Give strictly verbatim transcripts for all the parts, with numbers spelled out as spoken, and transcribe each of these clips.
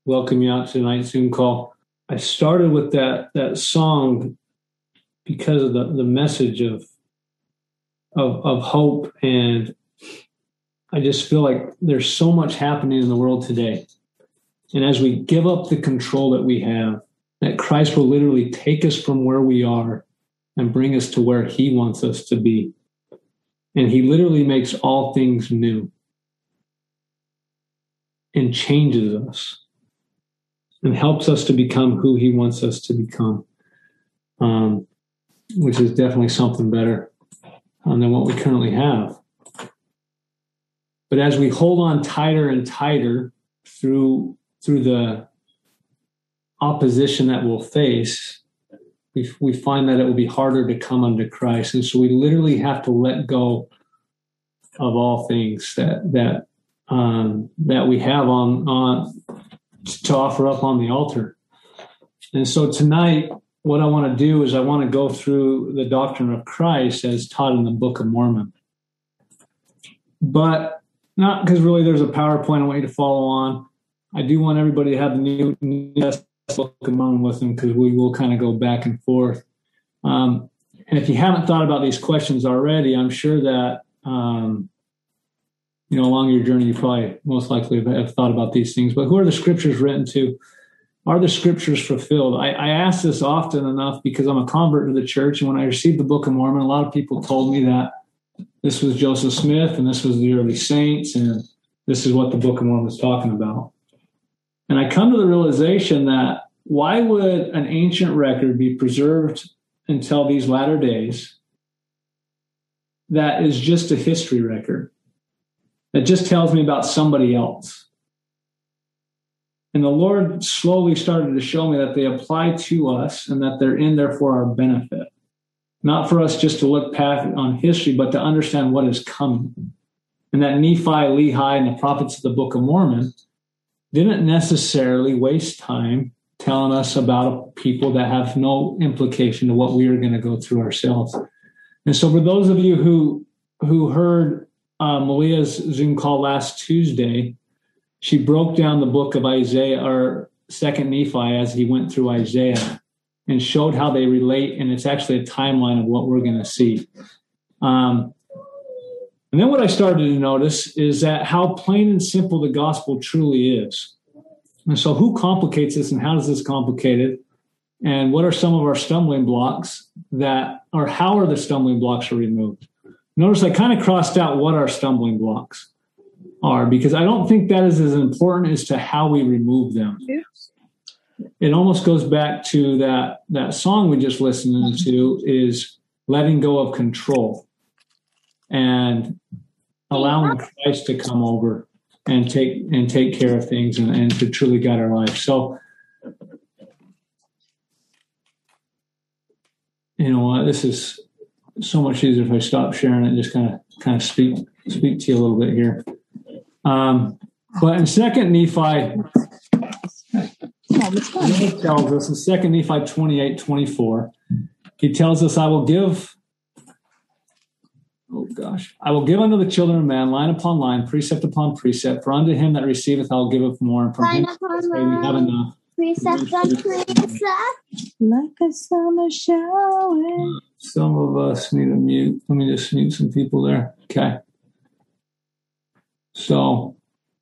welcome you out to tonight's Zoom call. I started with that that song because of the, the message of, of of hope, and I just feel like there's so much happening in the world today. And as we give up the control that we have, that Christ will literally take us from where we are and bring us to where he wants us to be. And he literally makes all things new and changes us and helps us to become who he wants us to become, um, which is definitely something better um, than what we currently have. But as we hold on tighter and tighter through through the opposition that we'll face, we, we find that it will be harder to come unto Christ. And so we literally have to let go of all things that that um, that we have on, on to offer up on the altar. And so tonight, what I want to do is I want to go through the doctrine of Christ as taught in the Book of Mormon. But not because really there's a PowerPoint I want you to follow on. I do want everybody to have the New, new Book of Mormon with them, because we will kind of go back and forth. Um, and if you haven't thought about these questions already, I'm sure that, um, you know, along your journey, you probably most likely have, have thought about these things. But who are the scriptures written to? Are the scriptures fulfilled? I, I ask this often enough because I'm a convert to the church. And when I received the Book of Mormon, a lot of people told me that this was Joseph Smith and this was the early saints, and this is what the Book of Mormon is talking about. And I come to the realization that why would an ancient record be preserved until these latter days that is just a history record, that just tells me about somebody else? And the Lord slowly started to show me that they apply to us and that they're in there for our benefit. Not for us just to look back on history, but to understand what is coming. And that Nephi, Lehi, and the prophets of the Book of Mormon didn't necessarily waste time telling us about people that have no implication to what we are going to go through ourselves. And so for those of you who who heard uh, Malia's Zoom call last Tuesday, she broke down the book of Isaiah, or Second Nephi, as he went through Isaiah, and showed how they relate, and it's actually a timeline of what we're going to see. Um, and then what I started to notice is that how plain and simple the gospel truly is. And so who complicates this, and how is this complicated? And what are some of our stumbling blocks that, or how are the stumbling blocks removed? Notice I kind of crossed out what our stumbling blocks are, because I don't think that is as important as to how we remove them. Yes. It almost goes back to that, that song we just listened to, is letting go of control and allowing Christ to come over and take and take care of things and, and to truly guide our life. So, you know what, this is so much easier if I stop sharing it and just kind of kind of speak speak to you a little bit here. Um, but in Second Nephi, he tells us in Second Nephi twenty-eight twenty-four, he tells us, I will give, oh gosh, I will give unto the children of man line upon line, precept upon precept, for unto him that receiveth I will give it more, and from line him that say we have enough. Precept on precept, like a summer shower. Some of us need to mute. Let me just mute some people there. Okay. So,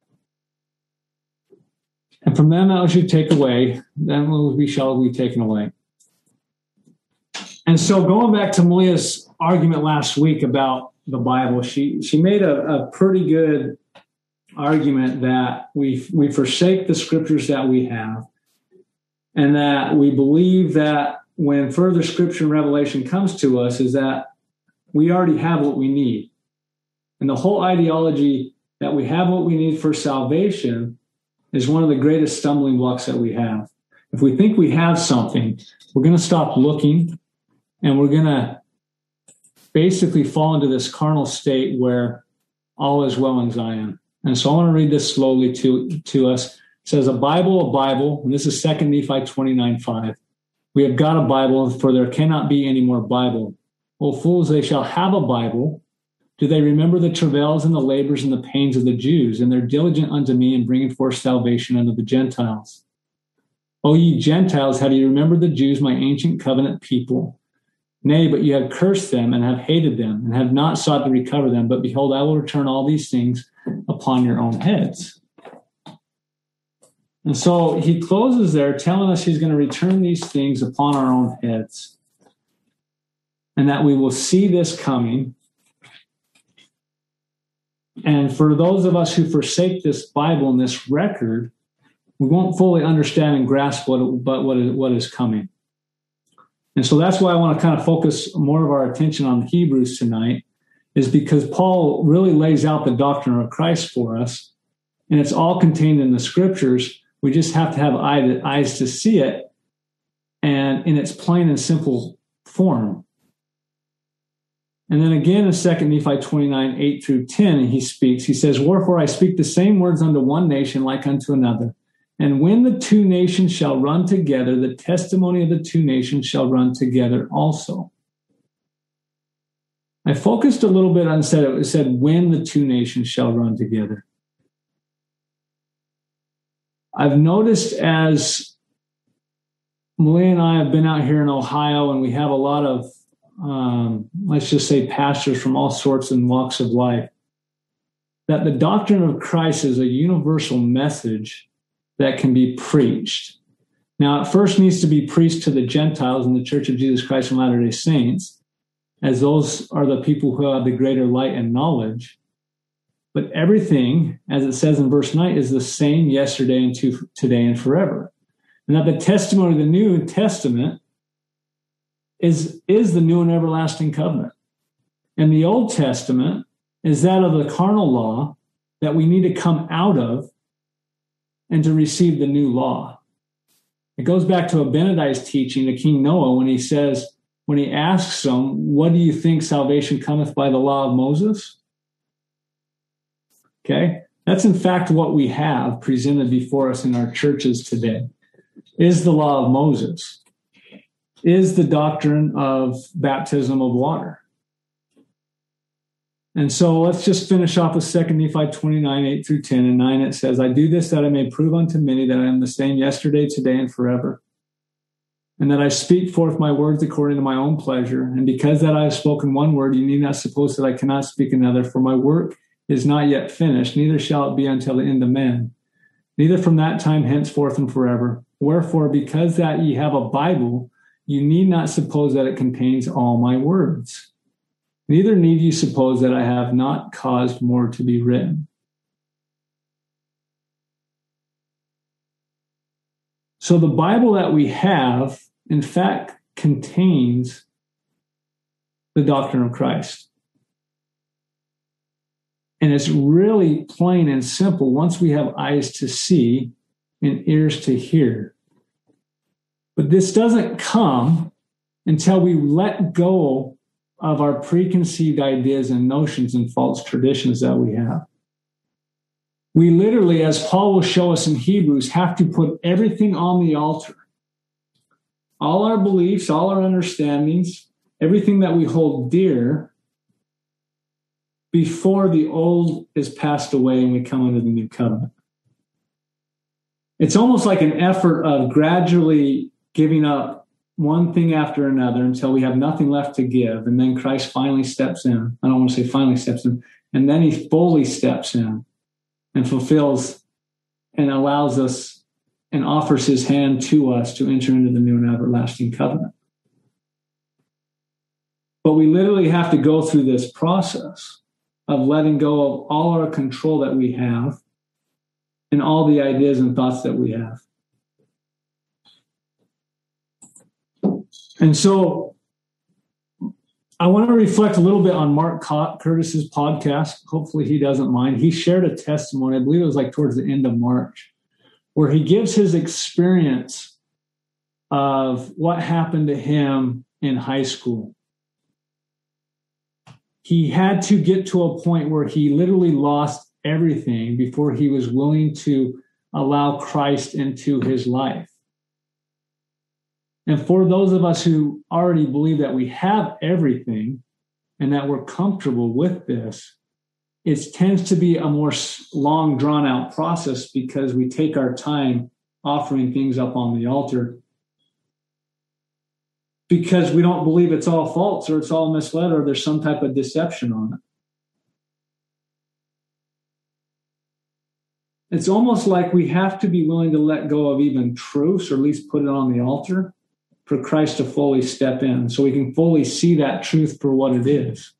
and from them that should take away, then we shall be taken away. And so going back to Malia's argument last week about the Bible, she she made a, a pretty good argument that we we forsake the scriptures that we have, and that we believe that when further scripture and revelation comes to us, is that we already have what we need. And the whole ideology that we have what we need for salvation is one of the greatest stumbling blocks that we have. If we think we have something, we're going to stop looking, and we're going to basically fall into this carnal state where all is well in Zion. And so I want to read this slowly to, to us. It says, a Bible, a Bible, and this is Second Nephi twenty-nine five. We have got a Bible, for there cannot be any more Bible. O fools, they shall have a Bible. Do they remember the travails and the labors and the pains of the Jews, and they're diligent unto me in bringing forth salvation unto the Gentiles? O ye Gentiles, have you remembered the Jews, my ancient covenant people? Nay, but you have cursed them and have hated them and have not sought to recover them. But behold, I will return all these things upon your own heads. And so he closes there telling us he's going to return these things upon our own heads, and that we will see this coming. And for those of us who forsake this Bible and this record, we won't fully understand and grasp what, but what is, what is coming. And so that's why I want to kind of focus more of our attention on Hebrews tonight, is because Paul really lays out the doctrine of Christ for us, and it's all contained in the scriptures. We just have to have eyes to see it, and in its plain and simple form. And then again in Second Nephi twenty-nine, eight through ten, he speaks, he says, wherefore I speak the same words unto one nation like unto another. And when the two nations shall run together, the testimony of the two nations shall run together also. I focused a little bit on said it said when the two nations shall run together. I've noticed as Malia and I have been out here in Ohio, and we have a lot of, um, let's just say, pastors from all sorts and walks of life, that the doctrine of Christ is a universal message that can be preached. Now, it first needs to be preached to the Gentiles in the Church of Jesus Christ of Latter-day Saints, as those are the people who have the greater light and knowledge. But everything, as it says in verse nine, is the same yesterday and to today and forever. And that the testimony of the New Testament is, is the new and everlasting covenant. And the Old Testament is that of the carnal law that we need to come out of and to receive the new law. It goes back to Abinadi's teaching to King Noah when he says, when he asks him, what do you think salvation cometh by the law of Moses? Okay, that's in fact what we have presented before us in our churches today, is the law of Moses, is the doctrine of baptism of water. And so let's just finish off with Second Nephi twenty-nine, eight through ten. And nine, it says, I do this that I may prove unto many that I am the same yesterday, today, and forever. And that I speak forth my words according to my own pleasure. And because that I have spoken one word, you need not suppose that I cannot speak another, for my work is not yet finished, neither shall it be until the end of men, neither from that time henceforth and forever. Wherefore, because that ye have a Bible, you need not suppose that it contains all my words. Neither need you suppose that I have not caused more to be written. So the Bible that we have, in fact, contains the doctrine of Christ. And it's really plain and simple once we have eyes to see and ears to hear. But this doesn't come until we let go of our preconceived ideas and notions and false traditions that we have. We literally, as Paul will show us in Hebrews, have to put everything on the altar. All our beliefs, all our understandings, everything that we hold dear, before the old is passed away and we come into the new covenant. It's almost like an effort of gradually giving up one thing after another until we have nothing left to give. And then Christ finally steps in. I don't want to say finally steps in. And then he fully steps in and fulfills and allows us and offers his hand to us to enter into the new and everlasting covenant. But we literally have to go through this process of letting go of all our control that we have and all the ideas and thoughts that we have. And so I want to reflect a little bit on Mark Curtis's podcast. Hopefully he doesn't mind. He shared a testimony, I believe it was like towards the end of March, where he gives his experience of what happened to him in high school. He had to get to a point where he literally lost everything before he was willing to allow Christ into his life. And for those of us who already believe that we have everything and that we're comfortable with this, it tends to be a more long, drawn-out process because we take our time offering things up on the altar because we don't believe it's all false or it's all misled or there's some type of deception on it. It's almost like we have to be willing to let go of even truths, or at least put it on the altar, for Christ to fully step in so we can fully see that truth for what it is.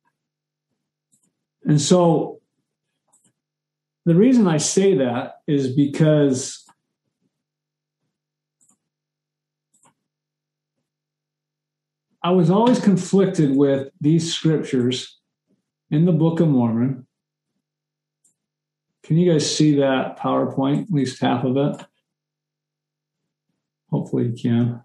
And so the reason I say that is because I was always conflicted with these scriptures in the Book of Mormon. Can you guys see that PowerPoint, at least half of it? Hopefully you can.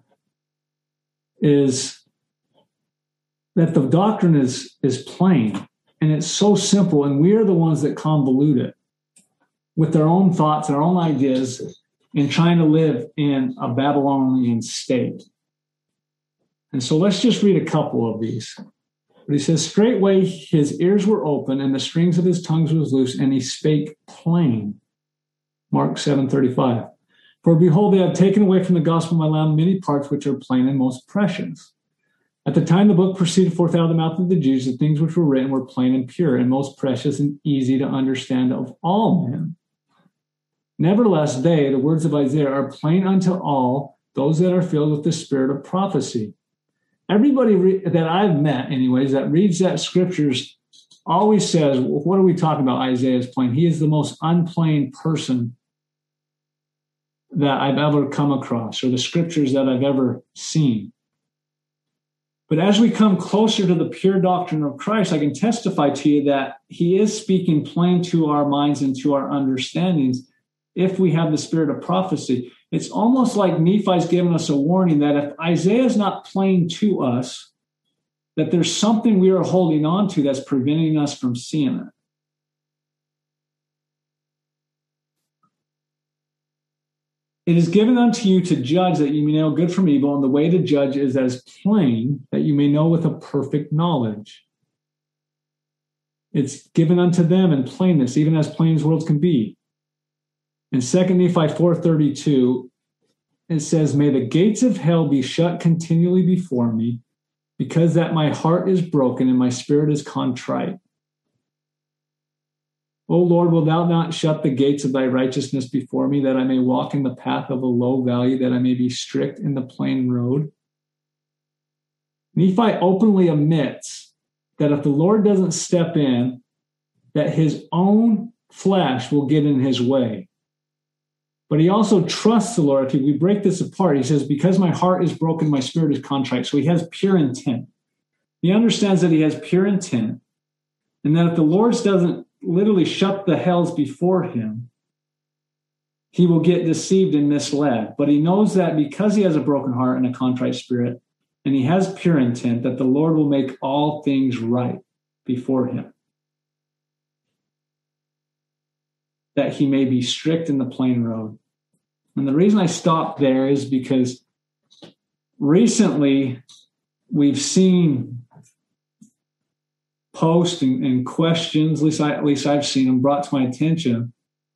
Is that the doctrine is, is plain, and it's so simple, and we are the ones that convolute it with our own thoughts, our own ideas, and trying to live in a Babylonian state. And so let's just read a couple of these. But he says, straightway his ears were open, and the strings of his tongues was loose, and he spake plain. Mark seven thirty-five. For behold, they have taken away from the gospel of my Lamb many parts which are plain and most precious. At the time the book proceeded forth out of the mouth of the Jews, the things which were written were plain and pure, and most precious and easy to understand of all men. Nevertheless, they, the words of Isaiah, are plain unto all those that are filled with the spirit of prophecy. Everybody re- that I've met, anyways, that reads that scriptures always says, well, what are we talking about? Isaiah is plain. He is the most unplain person that I've ever come across, or the scriptures that I've ever seen. But as we come closer to the pure doctrine of Christ, I can testify to you that he is speaking plain to our minds and to our understandings if we have the spirit of prophecy. It's almost like Nephi's giving us a warning that if Isaiah is not plain to us, that there's something we are holding on to that's preventing us from seeing it. It is given unto you to judge that you may know good from evil, and the way to judge is as plain that you may know with a perfect knowledge. It's given unto them in plainness, even as plain as worlds can be. In Second Nephi four thirty-two, it says, may the gates of hell be shut continually before me, because that my heart is broken and my spirit is contrite. O Lord, will thou not shut the gates of thy righteousness before me, that I may walk in the path of a low valley, that I may be strict in the plain road? Nephi openly admits that if the Lord doesn't step in, that his own flesh will get in his way. But he also trusts the Lord. If we break this apart, he says, because my heart is broken, my spirit is contrite. So he has pure intent. He understands that he has pure intent, and that if the Lord doesn't literally shut the hells before him, he will get deceived and misled. But he knows that because he has a broken heart and a contrite spirit, and he has pure intent, that the Lord will make all things right before him, that he may be strict in the plain road. And the reason I stopped there is because recently we've seen posts and, and questions, at least, I, at least I've seen them, brought to my attention,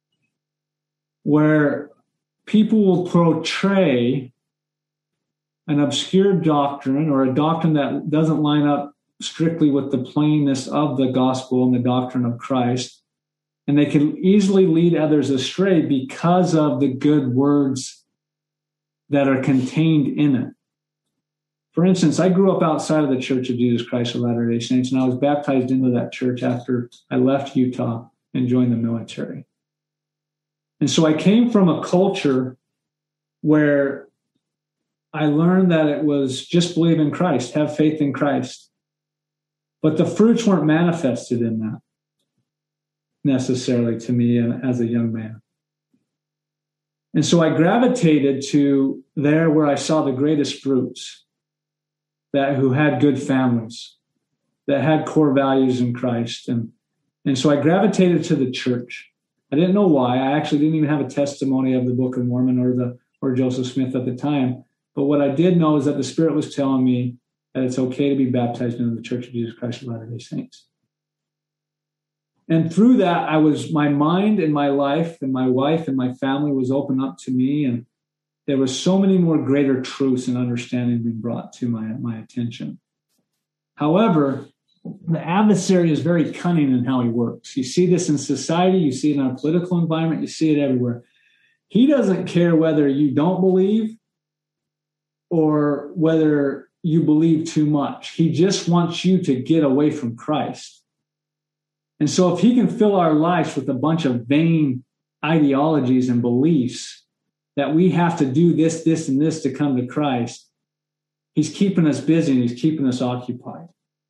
where people will portray an obscure doctrine or a doctrine that doesn't line up strictly with the plainness of the gospel and the doctrine of Christ, and they can easily lead others astray because of the good words that are contained in it. For instance, I grew up outside of the Church of Jesus Christ of Latter-day Saints, and I was baptized into that church after I left Utah and joined the military. And so I came from a culture where I learned that it was just believe in Christ, have faith in Christ. But the fruits weren't manifested in that necessarily to me as a young man. And so I gravitated to there where I saw the greatest fruits, that who had good families, that had core values in Christ. And, and so I gravitated to the church. I didn't know why. I actually didn't even have a testimony of the Book of Mormon or the or Joseph Smith at the time. But what I did know is that the Spirit was telling me that it's okay to be baptized into the Church of Jesus Christ of Latter-day Saints. And through that, I was, my mind and my life and my wife and my family was open up to me. And there was so many more greater truths and understanding being brought to my, my attention. However, the adversary is very cunning in how he works. You see this in society. You see it in our political environment. You see it everywhere. He doesn't care whether you don't believe or whether you believe too much. He just wants you to get away from Christ. And so if he can fill our lives with a bunch of vain ideologies and beliefs that we have to do this, this, and this to come to Christ, he's keeping us busy and he's keeping us occupied.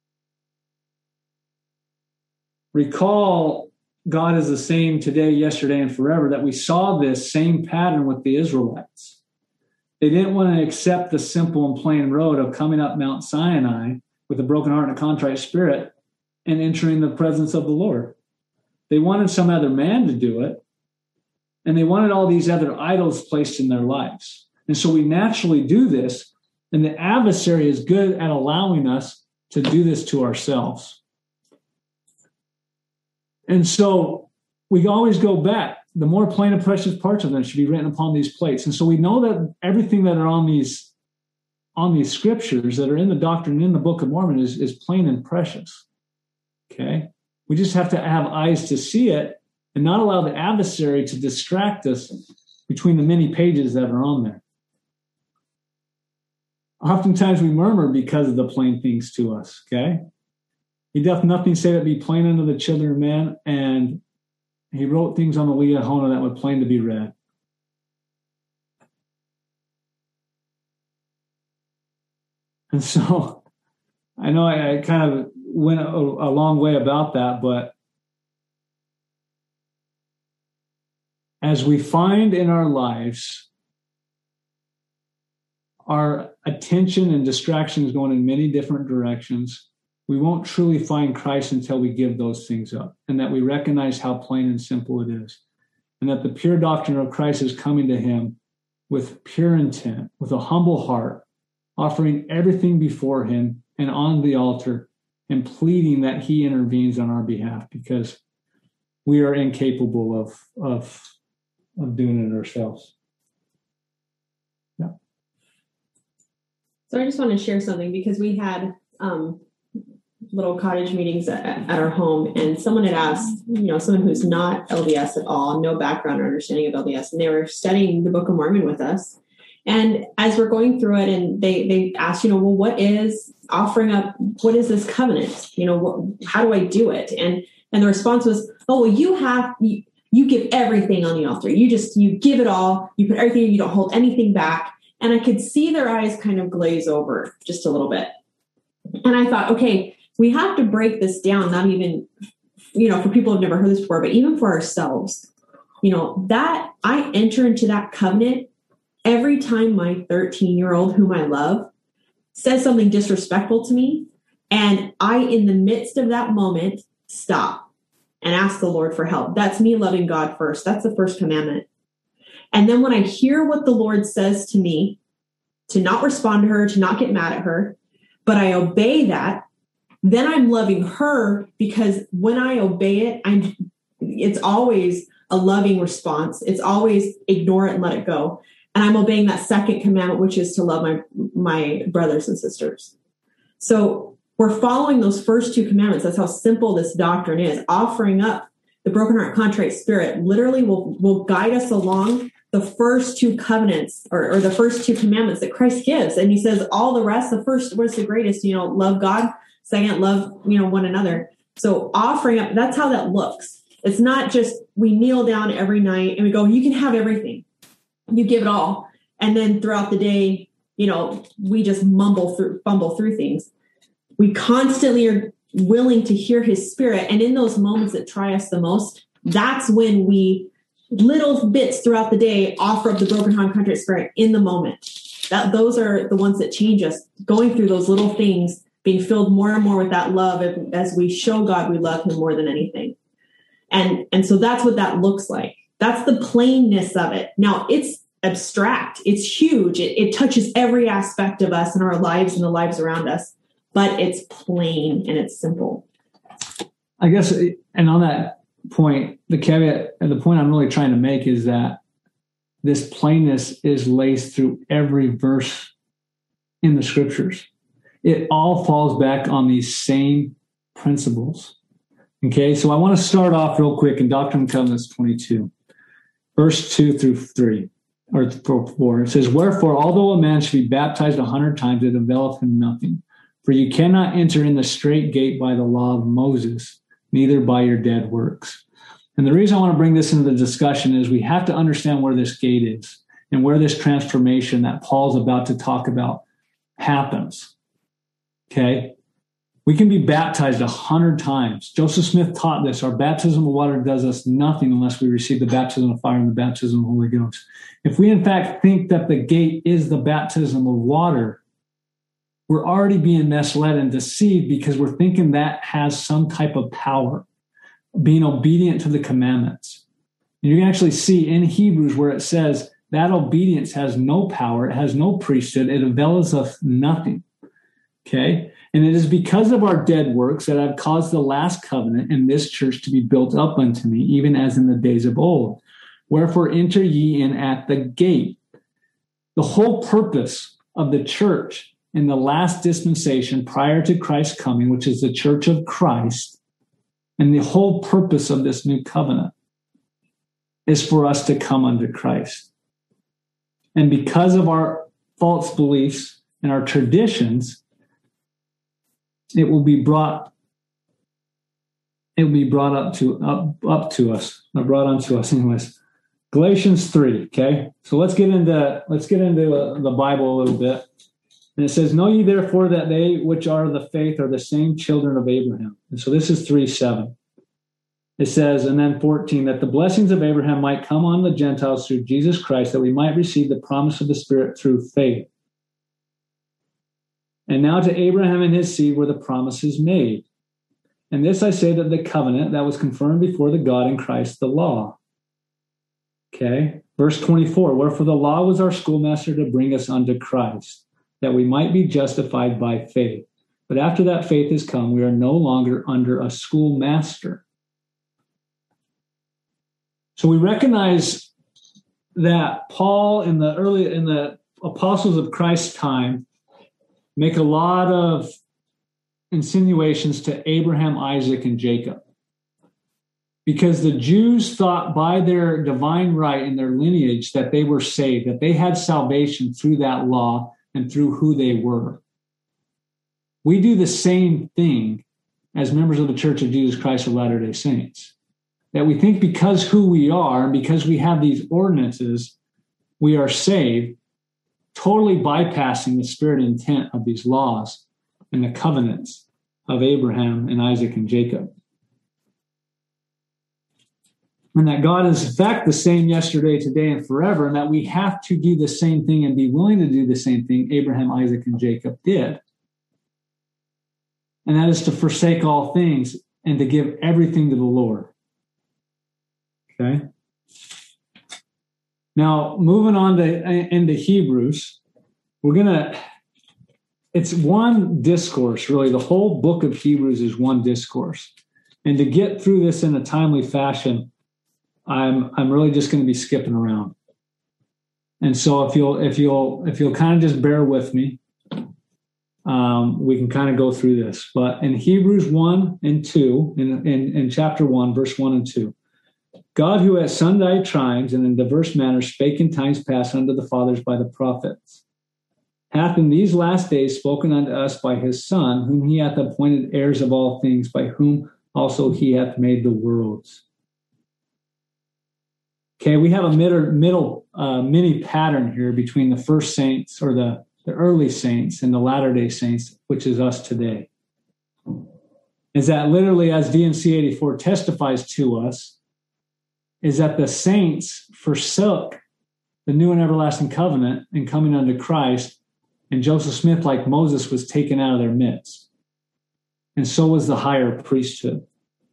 Recall, God is the same today, yesterday, and forever, that we saw this same pattern with the Israelites. They didn't want to accept the simple and plain road of coming up Mount Sinai with a broken heart and a contrite spirit and entering the presence of the Lord. They wanted some other man to do it, and they wanted all these other idols placed in their lives. And so we naturally do this, and the adversary is good at allowing us to do this to ourselves. And so we always go back. The more plain and precious parts of them should be written upon these plates. And so we know that everything that are on these on these scriptures that are in the doctrine in the Book of Mormon is, is plain and precious. Okay? We just have to have eyes to see it and not allow the adversary to distract us between the many pages that are on there. Oftentimes we murmur because of the plain things to us, okay? He doth nothing say that be plain unto the children of men, and he wrote things on the Liahona that were plain to be read. And so I know I, I kind of went a, a long way about that, but as we find in our lives our attention and distractions going in many different directions, we won't truly find Christ until we give those things up, and that we recognize how plain and simple it is, and that the pure doctrine of Christ is coming to him with pure intent, with a humble heart, offering everything before him and on the altar, and pleading that he intervenes on our behalf, because we are incapable of, of, of doing it ourselves. Yeah. So I just want to share something, because we had um, little cottage meetings at, at our home, and someone had asked, you know, someone who's not L D S at all, no background or understanding of L D S, and they were studying the Book of Mormon with us. And as we're going through it, and they, they asked, you know, well, what is offering up? What is this covenant? You know, what, how do I do it? And, and the response was, oh, well, you have, you, you give everything on the altar. You just, you give it all. You put everything, you don't hold anything back. And I could see their eyes kind of glaze over just a little bit. And I thought, okay, we have to break this down, not even, you know, for people who've never heard this before, but even for ourselves. You know, that I enter into that covenant every time my thirteen-year-old, whom I love, says something disrespectful to me, and I, in the midst of that moment, stop and ask the Lord for help. That's me loving God first. That's the first commandment. And then when I hear what the Lord says to me, to not respond to her, to not get mad at her, but I obey that, then I'm loving her, because when I obey it, I'm, it's always a loving response. It's always ignore it and let it go. And I'm obeying that second commandment, which is to love my, my brothers and sisters. So we're following those first two commandments. That's how simple this doctrine is. Offering up the broken heart, contrite spirit literally will, will guide us along the first two covenants, or, or the first two commandments that Christ gives. And he says all the rest, the first, what's the greatest? You know, love God. Second, love, you know, one another. So offering up, that's how that looks. It's not just we kneel down every night and we go, you can have everything. You give it all. And then throughout the day, you know, we just mumble through, fumble through things. We constantly are willing to hear his spirit. And in those moments that try us the most, that's when we, little bits throughout the day, offer up the broken heart and contrite spirit in the moment. That those are the ones that change us, going through those little things, being filled more and more with that love as we show God we love him more than anything. And, and so that's what that looks like. That's the plainness of it. Now, it's abstract. It's huge. It, it touches every aspect of us and our lives and the lives around us. but it's plain and it's simple. I guess, and on that point, the caveat and the point I'm really trying to make is that this plainness is laced through every verse in the scriptures. It all falls back on these same principles. Okay, so I want to start off real quick in Doctrine and Covenants twenty-two, verse two through three, or four. It says, "Wherefore, although a man should be baptized a hundred times, it availeth him nothing. For you cannot enter in the straight gate by the law of Moses, neither by your dead works." And the reason I want to bring this into the discussion is we have to understand where this gate is and where this transformation that Paul's about to talk about happens. Okay? We can be baptized a hundred times. Joseph Smith taught this. Our baptism of water does us nothing unless we receive the baptism of fire and the baptism of the Holy Ghost. If we in fact think that the gate is the baptism of water, we're already being misled and deceived because we're thinking that has some type of power, being obedient to the commandments. And you can actually see in Hebrews where it says that obedience has no power, it has no priesthood, it avails us nothing. Okay? And it is because of our dead works that I've caused the last covenant in this church to be built up unto me, even as in the days of old. Wherefore enter ye in at the gate. The whole purpose of the church in the last dispensation prior to Christ's coming, which is the church of Christ, and the whole purpose of this new covenant is for us to come unto Christ. And because of our false beliefs and our traditions, it will be brought, it will be brought up to up, up to us, or brought unto us anyways. Galatians three, okay? So let's get into let's get into uh, the Bible a little bit. And it says, "Know ye therefore that they which are of the faith are the same children of Abraham." And so this is three seven. It says, and then fourteen, "that the blessings of Abraham might come on the Gentiles through Jesus Christ, that we might receive the promise of the Spirit through faith. And now to Abraham and his seed were the promises made. And this I say, that the covenant that was confirmed before the God in Christ the law." Okay, verse twenty-four, "Wherefore the law was our schoolmaster to bring us unto Christ, that we might be justified by faith. But after that faith is come, we are no longer under a schoolmaster." So we recognize that Paul in the early in the apostles of Christ's time make a lot of insinuations to Abraham, Isaac, and Jacob. Because the Jews thought by their divine right and their lineage that they were saved, that they had salvation through that law and through who they were. We do the same thing as members of the Church of Jesus Christ of Latter-day Saints. That we think because who we are and because we have these ordinances, we are saved, totally bypassing the spirit and intent of these laws and the covenants of Abraham and Isaac and Jacob. And that God is in fact the same yesterday, today, and forever, and that we have to do the same thing and be willing to do the same thing Abraham, Isaac, and Jacob did. And that is to forsake all things and to give everything to the Lord. Okay? Now, moving on to into Hebrews, we're going to, it's one discourse, really. The whole book of Hebrews is one discourse. And to get through this in a timely fashion, I'm I'm really just going to be skipping around. And so if you'll if you'll if you'll kind of just bear with me, um, we can kind of go through this. But in Hebrews one and two, in, in, in chapter one, verse one and two, "God, who at sundry times and in diverse manners spake in times past unto the fathers by the prophets, hath in these last days spoken unto us by his Son, whom he hath appointed heirs of all things, by whom also he hath made the worlds." Okay, we have a middle, middle uh, mini pattern here between the first saints, or the, the early saints, and the latter-day saints, which is us today. Is that literally, as D and C eighty-four testifies to us, is that the saints forsook the new and everlasting covenant and coming unto Christ, and Joseph Smith, like Moses, was taken out of their midst. And so was the higher priesthood.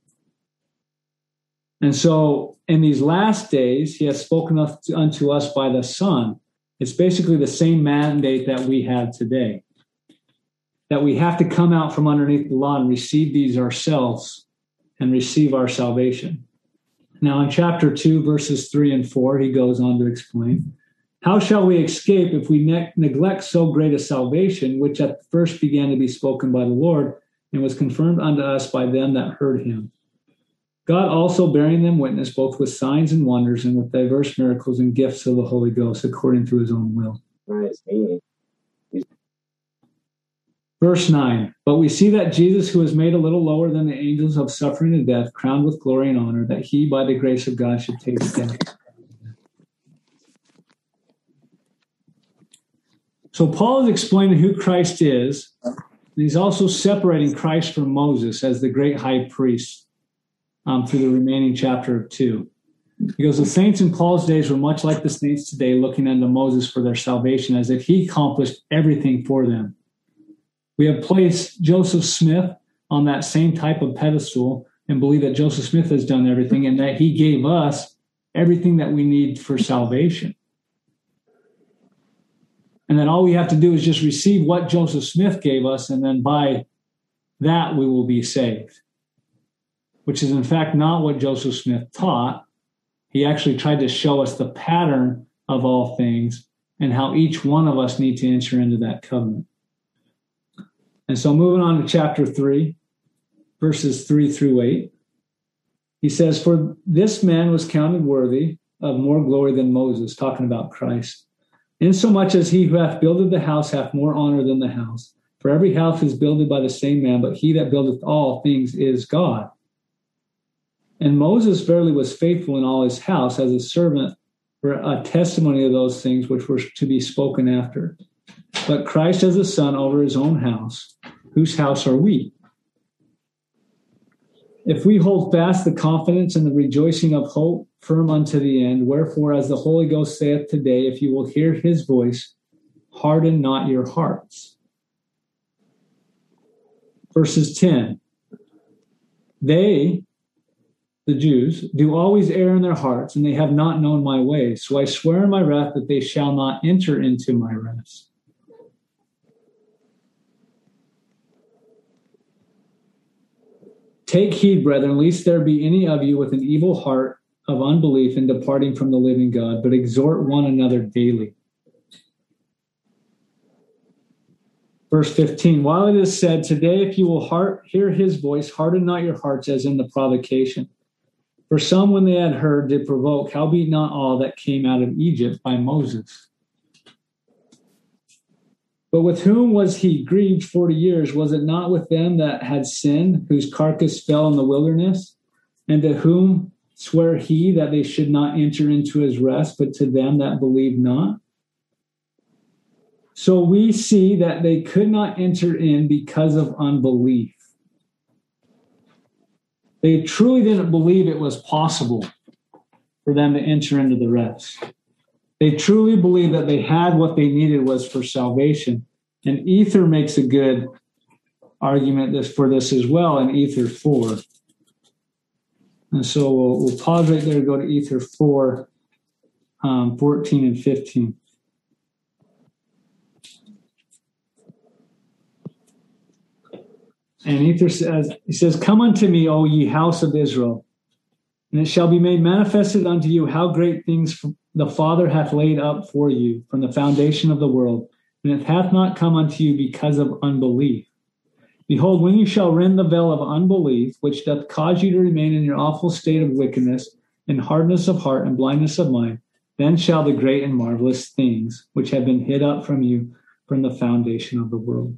And so in these last days, he has spoken unto us by the Son. It's basically the same mandate that we have today. that we have to come out from underneath the law and receive these ourselves and receive our salvation. Now, in chapter two, verses three and four, he goes on to explain, how shall we escape if we ne- neglect so great a salvation, which at first began to be spoken by the Lord and was confirmed unto us by them that heard him? God also bearing them witness both with signs and wonders and with diverse miracles and gifts of the Holy Ghost according to his own will. Nice. Verse nine, but we see that Jesus, who was made a little lower than the angels of suffering and death, crowned with glory and honor, that he, by the grace of God, should taste death. So Paul is explaining who Christ is, and he's also separating Christ from Moses as the great high priest um, through the remaining chapter of two. Because the saints in Paul's days were much like the saints today, looking unto Moses for their salvation, as if he accomplished everything for them. We have placed Joseph Smith on that same type of pedestal and believe that Joseph Smith has done everything and that he gave us everything that we need for salvation. And then all we have to do is just receive what Joseph Smith gave us, and then by that we will be saved, which is in fact not what Joseph Smith taught. He actually tried to show us the pattern of all things and how each one of us need to enter into that covenant. And so moving on to chapter three, verses three through eight, he says, for this man was counted worthy of more glory than Moses, talking about Christ, insomuch as he who hath builded the house hath more honor than the house. For every house is builded by the same man, but he that buildeth all things is God. And Moses verily was faithful in all his house as a servant for a testimony of those things which were to be spoken after. But Christ as a son over his own house, whose house are we? If we hold fast the confidence and the rejoicing of hope firm unto the end, wherefore, as the Holy Ghost saith today, if you will hear his voice, harden not your hearts. Verses ten, they, the Jews, do always err in their hearts, and they have not known my ways. So I swear in my wrath that they shall not enter into my rest. Take heed, brethren, lest there be any of you with an evil heart of unbelief in departing from the living God, but exhort one another daily. Verse fifteen, while it is said, today if you will heart, hear his voice, harden not your hearts as in the provocation. For some, when they had heard, did provoke, howbeit not all that came out of Egypt by Moses. But with whom was he grieved forty years? Was it not with them that had sinned, whose carcass fell in the wilderness? And to whom sware he that they should not enter into his rest, but to them that believed not? So we see that they could not enter in because of unbelief. They truly didn't believe it was possible for them to enter into the rest. They truly believed that they had what they needed was for salvation. And Ether makes a good argument this, for this as well in Ether four. And so we'll, we'll pause right there, go to Ether four, um, fourteen and fifteen. And Ether says, he says, come unto me, O ye house of Israel, and it shall be made manifested unto you how great things the Father hath laid up for you from the foundation of the world, and it hath not come unto you because of unbelief. Behold, when you shall rend the veil of unbelief, which doth cause you to remain in your awful state of wickedness, and hardness of heart, and blindness of mind, then shall the great and marvelous things which have been hid up from you from the foundation of the world.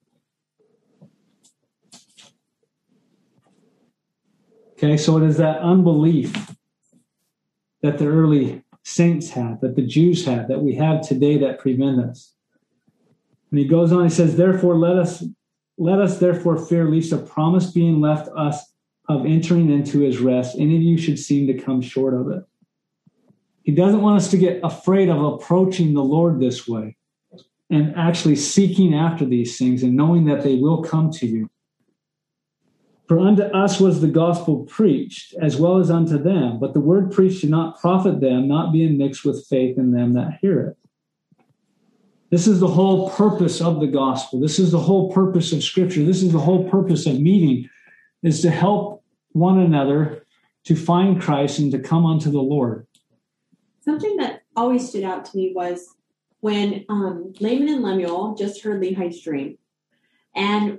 Okay, so it is that unbelief that the early saints had, that the Jews had, that we have today that prevent us. And he goes on, he says, therefore let us let us therefore fear lest a promise being left us of entering into his rest, any of you should seem to come short of it. He doesn't want us to get afraid of approaching the Lord this way and actually seeking after these things and knowing that they will come to you. For unto us was the gospel preached, as well as unto them. But the word preached did not profit them, not being mixed with faith in them that hear it. This is the whole purpose of the gospel. This is the whole purpose of Scripture. This is the whole purpose of meeting, is to help one another to find Christ and to come unto the Lord. Something that always stood out to me was when um, Laman and Lemuel just heard Lehi's dream. And,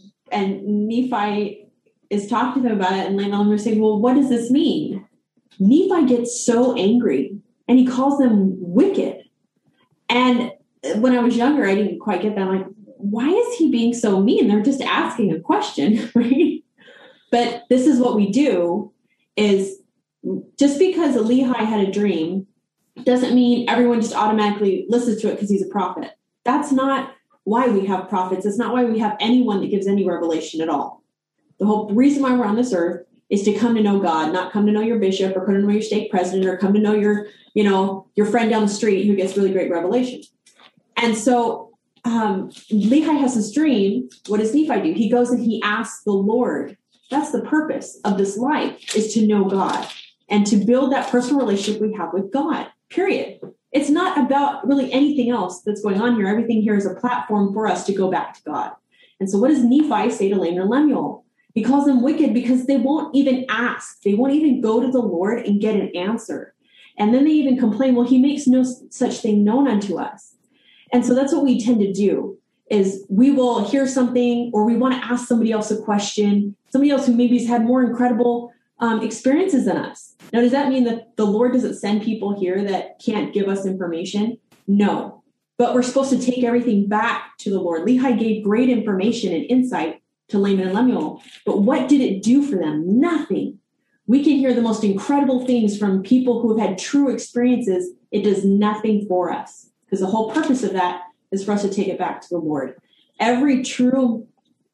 and Nephi is talking to them about it, and Laman and Lemuel are saying, well, what does this mean? Nephi gets so angry, and he calls them wicked. And when I was younger, I didn't quite get that. I'm like, why is he being so mean? They're just asking a question, right? But this is what we do, is just because Lehi had a dream doesn't mean everyone just automatically listens to it because he's a prophet. That's not why we have prophets. It's not why we have anyone that gives any revelation at all. The whole reason why we're on this earth is to come to know God, not come to know your bishop or come to know your state president or come to know your, you know, your friend down the street who gets really great revelation. And so um, Lehi has this dream. What does Nephi do? He goes and he asks the Lord. That's the purpose of this life, is to know God and to build that personal relationship we have with God, period. It's not about really anything else that's going on here. Everything here is a platform for us to go back to God. And so what does Nephi say to Laman and Lemuel? He calls them wicked because they won't even ask. They won't even go to the Lord and get an answer. And then they even complain, well, he makes no such thing known unto us. And so that's what we tend to do, is we will hear something or we want to ask somebody else a question, somebody else who maybe has had more incredible um, experiences than us. Now, does that mean that the Lord doesn't send people here that can't give us information? No. But we're supposed to take everything back to the Lord. Lehi gave great information and insight to Laman and Lemuel. But what did it do for them? Nothing. We can hear the most incredible things from people who have had true experiences. It does nothing for us, because the whole purpose of that is for us to take it back to the Lord. Every true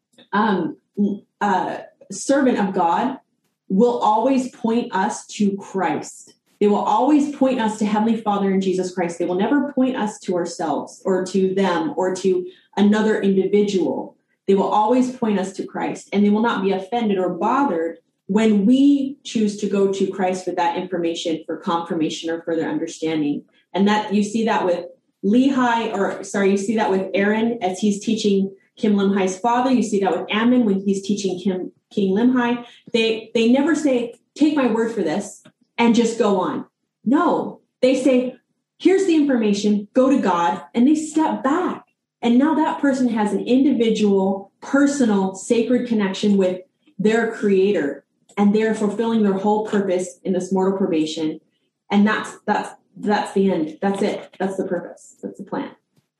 um, uh, servant of God will always point us to Christ. They will always point us to Heavenly Father and Jesus Christ. They will never point us to ourselves or to them or to another individual. They will always point us to Christ, and they will not be offended or bothered when we choose to go to Christ with that information for confirmation or further understanding. And that you see that with Lehi, or sorry, you see that with Aaron as he's teaching King Limhi's father. You see that with Ammon when he's teaching King, King Limhi. They, they never say, take my word for this and just go on. No, they say, here's the information, go to God, and they step back. And now that person has an individual, personal, sacred connection with their creator, and they're fulfilling their whole purpose in this mortal probation. And that's, that's, that's the end. That's it. That's the purpose. That's the plan.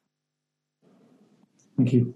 Thank you.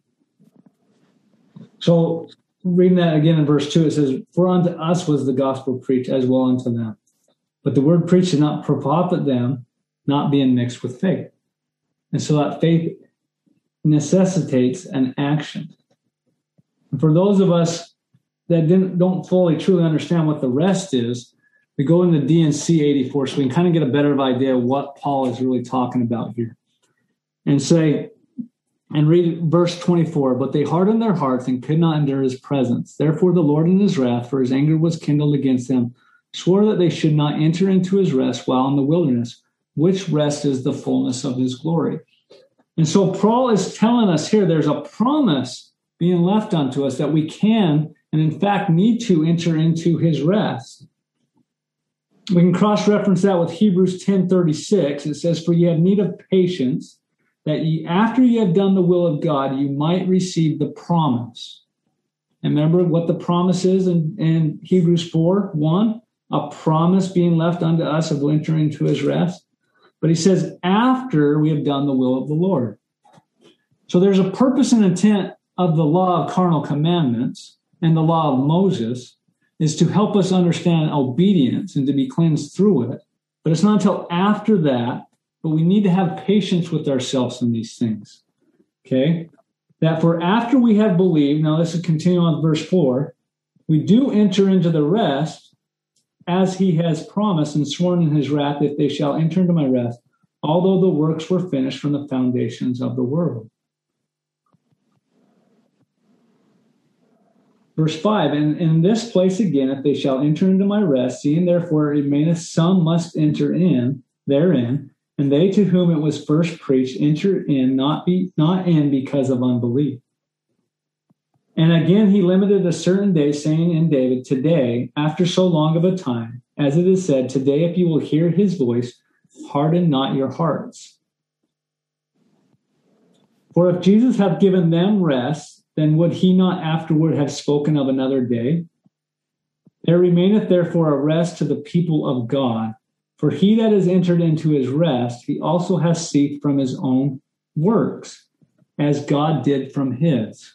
So reading that again in verse two, it says, for unto us was the gospel preached as well unto them. But the word preached did not profit them, not being mixed with faith. And so that faith necessitates an action. And for those of us that didn't don't fully truly understand what the rest is, we go into D and C eighty-four so we can kind of get a better idea of what Paul is really talking about here. And say, and read verse twenty-four, but they hardened their hearts and could not endure his presence. Therefore the Lord in his wrath, for his anger was kindled against them, swore that they should not enter into his rest while in the wilderness, which rest is the fullness of his glory. And so Paul is telling us here there's a promise being left unto us that we can and in fact need to enter into his rest. We can cross-reference that with Hebrews ten thirty-six. It says, for ye have need of patience, that ye, after ye have done the will of God, you might receive the promise. And remember what the promise is in, in Hebrews four one, a promise being left unto us of entering into his rest. But he says, after we have done the will of the Lord. So there's a purpose and intent of the law of carnal commandments and the law of Moses is to help us understand obedience and to be cleansed through it. But it's not until after that, but we need to have patience with ourselves in these things. Okay? That for after we have believed, now this is continuing on verse four, we do enter into the rest as he has promised and sworn in his wrath, if they shall enter into my rest, although the works were finished from the foundations of the world. Verse five, and in this place again, if they shall enter into my rest, seeing therefore it remaineth some must enter in therein, And they to whom it was first preached enter in, not be not in because of unbelief. And again he limited a certain day, saying in David, today, after so long of a time, as it is said, today if you will hear his voice, harden not your hearts. For if Jesus hath given them rest, then would he not afterward have spoken of another day? There remaineth therefore a rest to the people of God. For he that is entered into his rest, he also has ceased from his own works, as God did from his.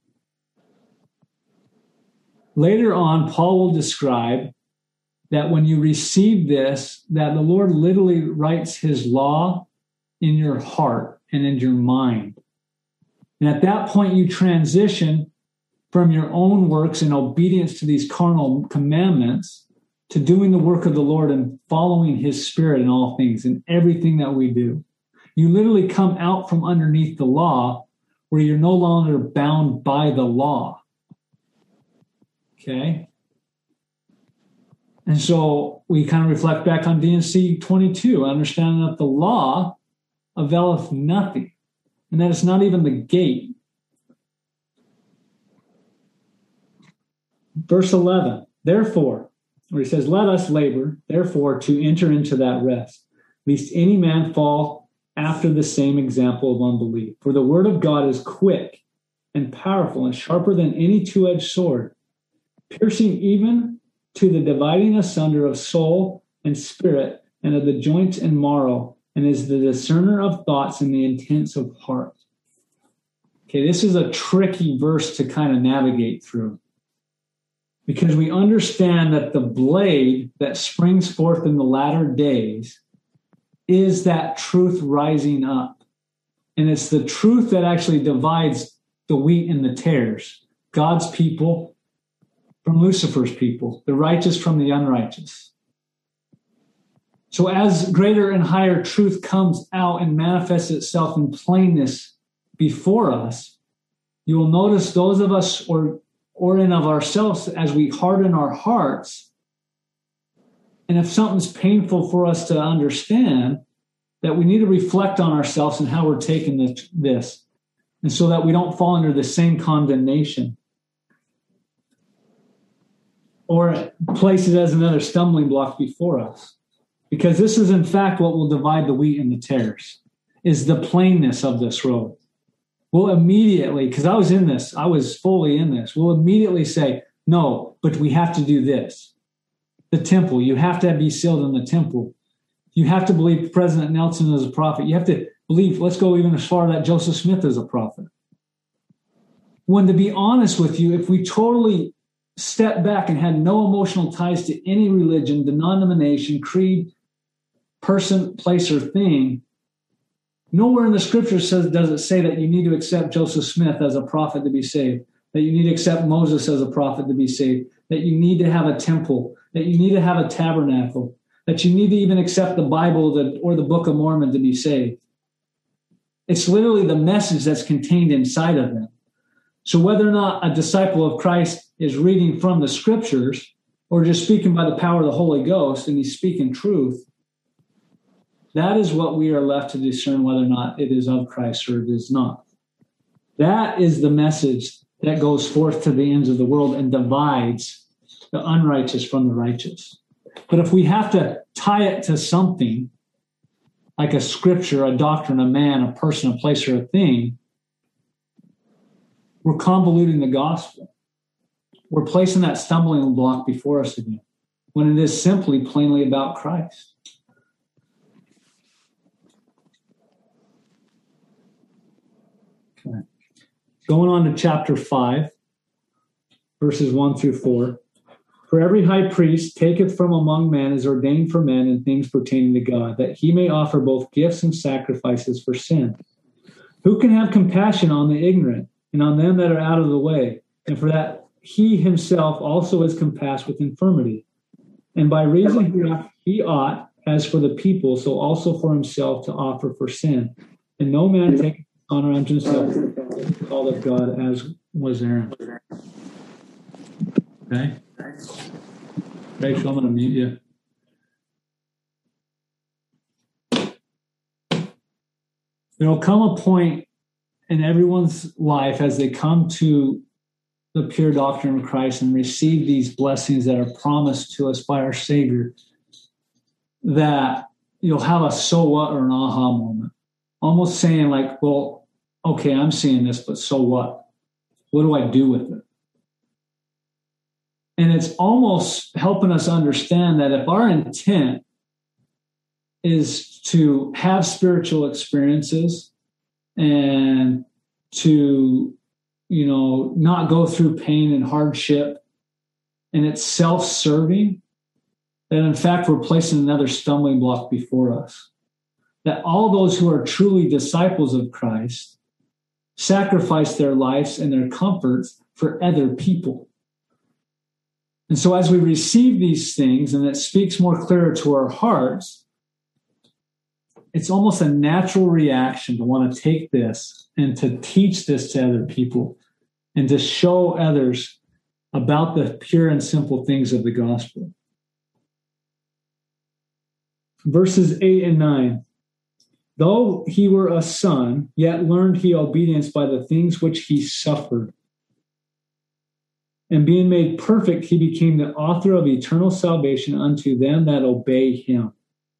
Later on, Paul will describe that when you receive this, that the Lord literally writes his law in your heart and in your mind. And at that point, you transition from your own works and obedience to these carnal commandments to doing the work of the Lord and following his spirit in all things, in everything that we do. You literally come out from underneath the law where you're no longer bound by the law. Okay? And so we kind of reflect back on D and C twenty-two, understanding that the law availeth nothing, and that it's not even the gate. Verse eleven, therefore, where he says, let us labor, therefore, to enter into that rest, lest any man fall after the same example of unbelief. For the word of God is quick and powerful and sharper than any two-edged sword, piercing even to the dividing asunder of soul and spirit and of the joints and marrow, and is the discerner of thoughts and the intents of heart. Okay, this is a tricky verse to kind of navigate through, because we understand that the blade that springs forth in the latter days is that truth rising up. And it's the truth that actually divides the wheat and the tares, God's people from Lucifer's people, the righteous from the unrighteous. So as greater and higher truth comes out and manifests itself in plainness before us, you will notice those of us or or in of ourselves as we harden our hearts. And if something's painful for us to understand, that we need to reflect on ourselves and how we're taking this, and so that we don't fall under the same condemnation or place it as another stumbling block before us. Because this is, in fact, what will divide the wheat and the tares, is the plainness of this road. We'll immediately, because I was in this, I was fully in this, we'll immediately say, no, but we have to do this. The temple, you have to be sealed in the temple. You have to believe President Nelson is a prophet. You have to believe, let's go even as far that Joseph Smith is a prophet. When, to be honest with you, if we totally stepped back and had no emotional ties to any religion, denomination, creed, person, place, or thing, nowhere in the scripture says does it say that you need to accept Joseph Smith as a prophet to be saved, that you need to accept Moses as a prophet to be saved, that you need to have a temple, that you need to have a tabernacle, that you need to even accept the Bible or the Book of Mormon to be saved. It's literally the message that's contained inside of them. So whether or not a disciple of Christ is reading from the scriptures or just speaking by the power of the Holy Ghost and he's speaking truth, that is what we are left to discern whether or not it is of Christ or it is not. That is the message that goes forth to the ends of the world and divides the unrighteous from the righteous. But if we have to tie it to something, like a scripture, a doctrine, a man, a person, a place, or a thing, we're convoluting the gospel. We're placing that stumbling block before us again, when it is simply plainly about Christ. Okay. Going on to chapter five, verses one through four. For every high priest taketh from among men is ordained for men in things pertaining to God, that he may offer both gifts and sacrifices for sin. Who can have compassion on the ignorant and on them that are out of the way? And for that he himself also is compassed with infirmity. And by reason hereof he ought, as for the people, so also for himself to offer for sin. And no man taketh honor unto himself, called of God, as was Aaron. Okay? Rachel, I'm going to mute you. There will come a point in everyone's life as they come to the pure doctrine of Christ and receive these blessings that are promised to us by our Savior, that you'll have a so what or an aha moment. Almost saying like, well, okay, I'm seeing this, but so what? What do I do with it? And it's almost helping us understand that if our intent is to have spiritual experiences and to, you know, not go through pain and hardship, and it's self-serving, that in fact we're placing another stumbling block before us. That all those who are truly disciples of Christ sacrifice their lives and their comforts for other people. And so as we receive these things, and it speaks more clearer to our hearts, it's almost a natural reaction to want to take this and to teach this to other people and to show others about the pure and simple things of the gospel. Verses eight and nine. Though he were a son, yet learned he obedience by the things which he suffered. And being made perfect, he became the author of eternal salvation unto them that obey him.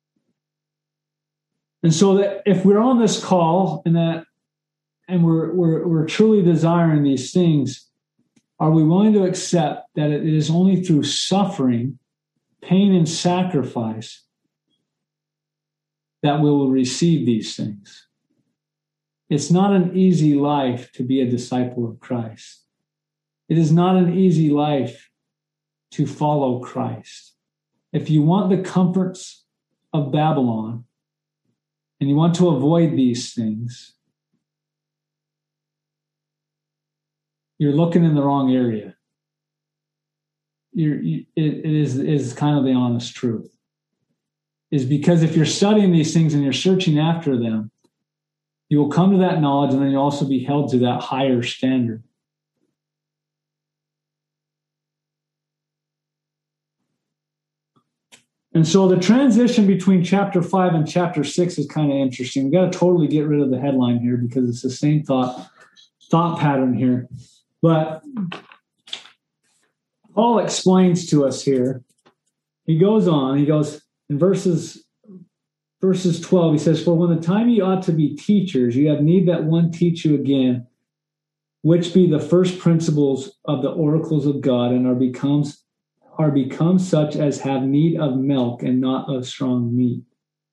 And so that if we're on this call and that and we're, we're, we're truly desiring these things, are we willing to accept that it is only through suffering, pain, and sacrifice that we will receive these things? It's not an easy life to be a disciple of Christ. It is not an easy life to follow Christ. If you want the comforts of Babylon and you want to avoid these things, you're looking in the wrong area. You're, you, it, it is, it is kind of the honest truth. Is because if you're studying these things and you're searching after them, you will come to that knowledge, and then you'll also be held to that higher standard. And so the transition between chapter five and chapter six is kind of interesting. We've got to totally get rid of the headline here because it's the same thought, thought pattern here. But Paul explains to us here. He goes on, he goes, in verses, verses twelve, he says, For when the time ye ought to be teachers, you have need that one teach you again, which be the first principles of the oracles of God, and are becomes are become such as have need of milk and not of strong meat.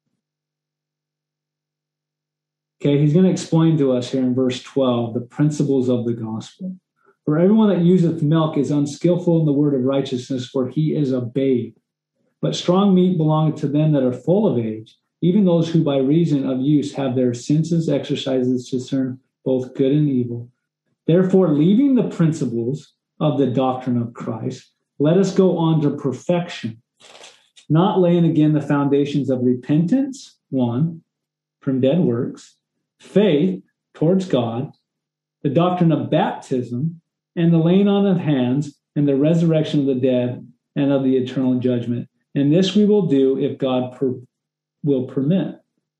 Okay, he's going to explain to us here in verse twelve the principles of the gospel. For everyone that useth milk is unskillful in the word of righteousness, for he is a babe. But strong meat belongeth to them that are full of age, even those who by reason of use have their senses exercises to discern both good and evil. Therefore, leaving the principles of the doctrine of Christ, let us go on to perfection, not laying again the foundations of repentance, one, from dead works, faith towards God, the doctrine of baptism, and the laying on of hands, and the resurrection of the dead, and of the eternal judgment. And this we will do if God per- will permit.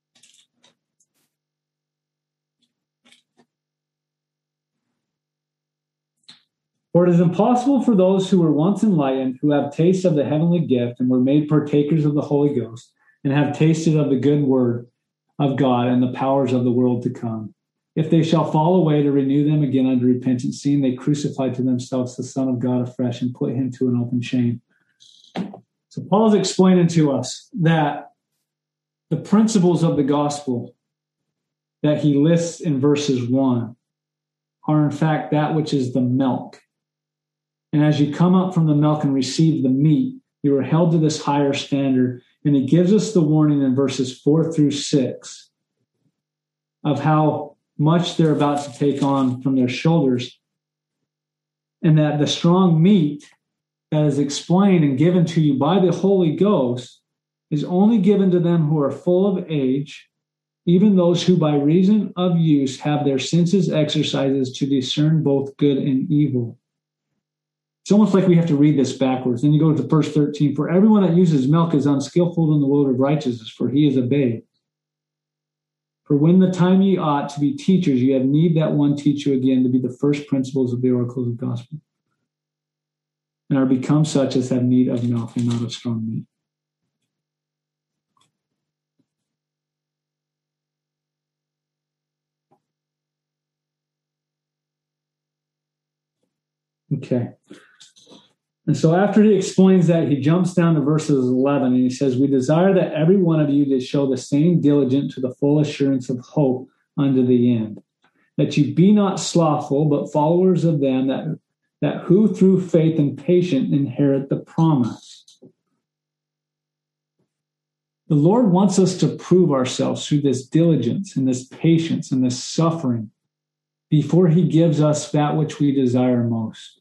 For it is impossible for those who were once enlightened, who have tasted of the heavenly gift, and were made partakers of the Holy Ghost, and have tasted of the good word of God and the powers of the world to come, if they shall fall away, to renew them again unto repentance, seeing they crucified to themselves the Son of God afresh, and put him to an open shame. So Paul's explaining to us that the principles of the gospel that he lists in verses one are in fact that which is the milk. And as you come up from the milk and receive the meat, you are held to this higher standard. And he gives us the warning in verses four through six of how much they're about to take on from their shoulders. And that the strong meat that is explained and given to you by the Holy Ghost is only given to them who are full of age, even those who by reason of use have their senses exercises to discern both good and evil. It's almost like we have to read this backwards. Then you go to verse thirteen. For everyone that uses milk is unskillful in the word of righteousness, for he is a babe. For when the time ye ought to be teachers, ye have need that one teach you again to be the first principles of the oracles of the gospel, and are become such as have need of milk and not of strong meat. Okay. And so after he explains that, he jumps down to verses eleven, and he says, we desire that every one of you did show the same diligence to the full assurance of hope unto the end, that you be not slothful, but followers of them that, that who through faith and patience inherit the promise. The Lord wants us to prove ourselves through this diligence and this patience and this suffering before he gives us that which we desire most.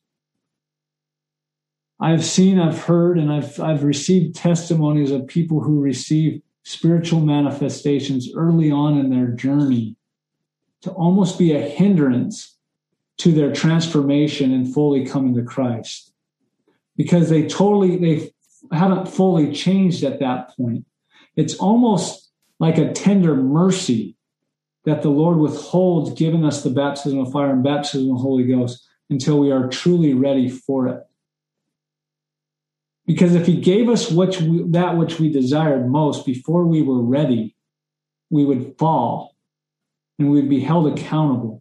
I've seen, I've heard, and I've I've received testimonies of people who receive spiritual manifestations early on in their journey to almost be a hindrance to their transformation and fully coming to Christ, because they totally, they haven't fully changed at that point. It's almost like a tender mercy that the Lord withholds giving us the baptism of fire and baptism of the Holy Ghost until we are truly ready for it. Because if he gave us which we, that which we desired most before we were ready, we would fall and we would be held accountable.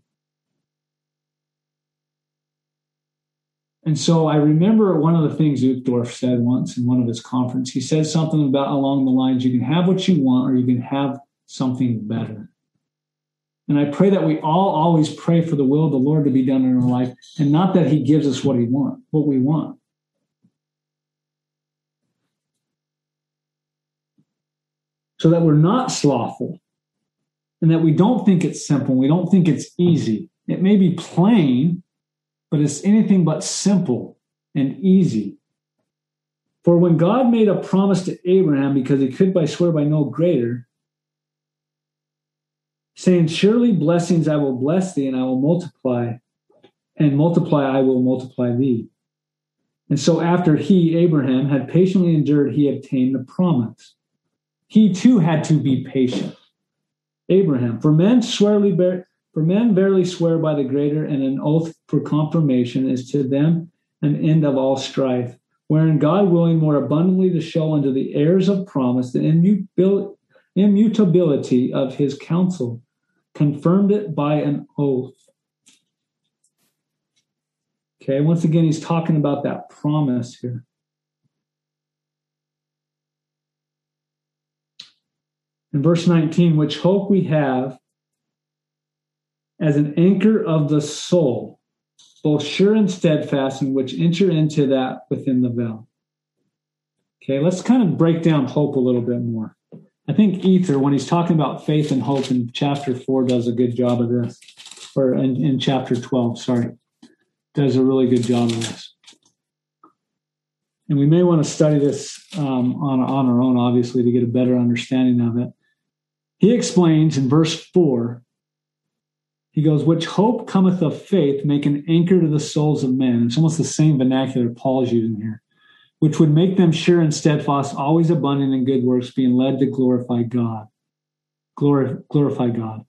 And so I remember one of the things Uchtdorf said once in one of his conferences. He said something about along the lines, you can have what you want or you can have something better. And I pray that we all always pray for the will of the Lord to be done in our life, and not that he gives us what he want, what we want. So that we're not slothful, and that we don't think it's simple. We don't think it's easy. It may be plain, but it's anything but simple and easy. For when God made a promise to Abraham, because he could by swear by no greater, saying, surely blessings I will bless thee, and I will multiply, and multiply I will multiply thee. And so after he, Abraham, had patiently endured, he obtained the promise. He too had to be patient. Abraham, for men swearly bear, for men verily swear by the greater, and an oath for confirmation is to them an end of all strife, wherein God willing more abundantly to show unto the heirs of promise the immutability of his counsel, confirmed it by an oath. Okay, once again, he's talking about that promise here. In verse nineteen, which hope we have as an anchor of the soul, both sure and steadfast, in which enter into that within the veil. Okay, let's kind of break down hope a little bit more. I think Ether, when he's talking about faith and hope in chapter four, does a good job of this. Or in, in chapter twelve, sorry, does a really good job of this. And we may want to study this um, on, on our own, obviously, to get a better understanding of it. He explains in verse four, he goes, which hope cometh of faith, make an anchor to the souls of men. It's almost the same vernacular Paul's using here, which would make them sure and steadfast, always abundant in good works, being led to glorify God. Glor- glorify God.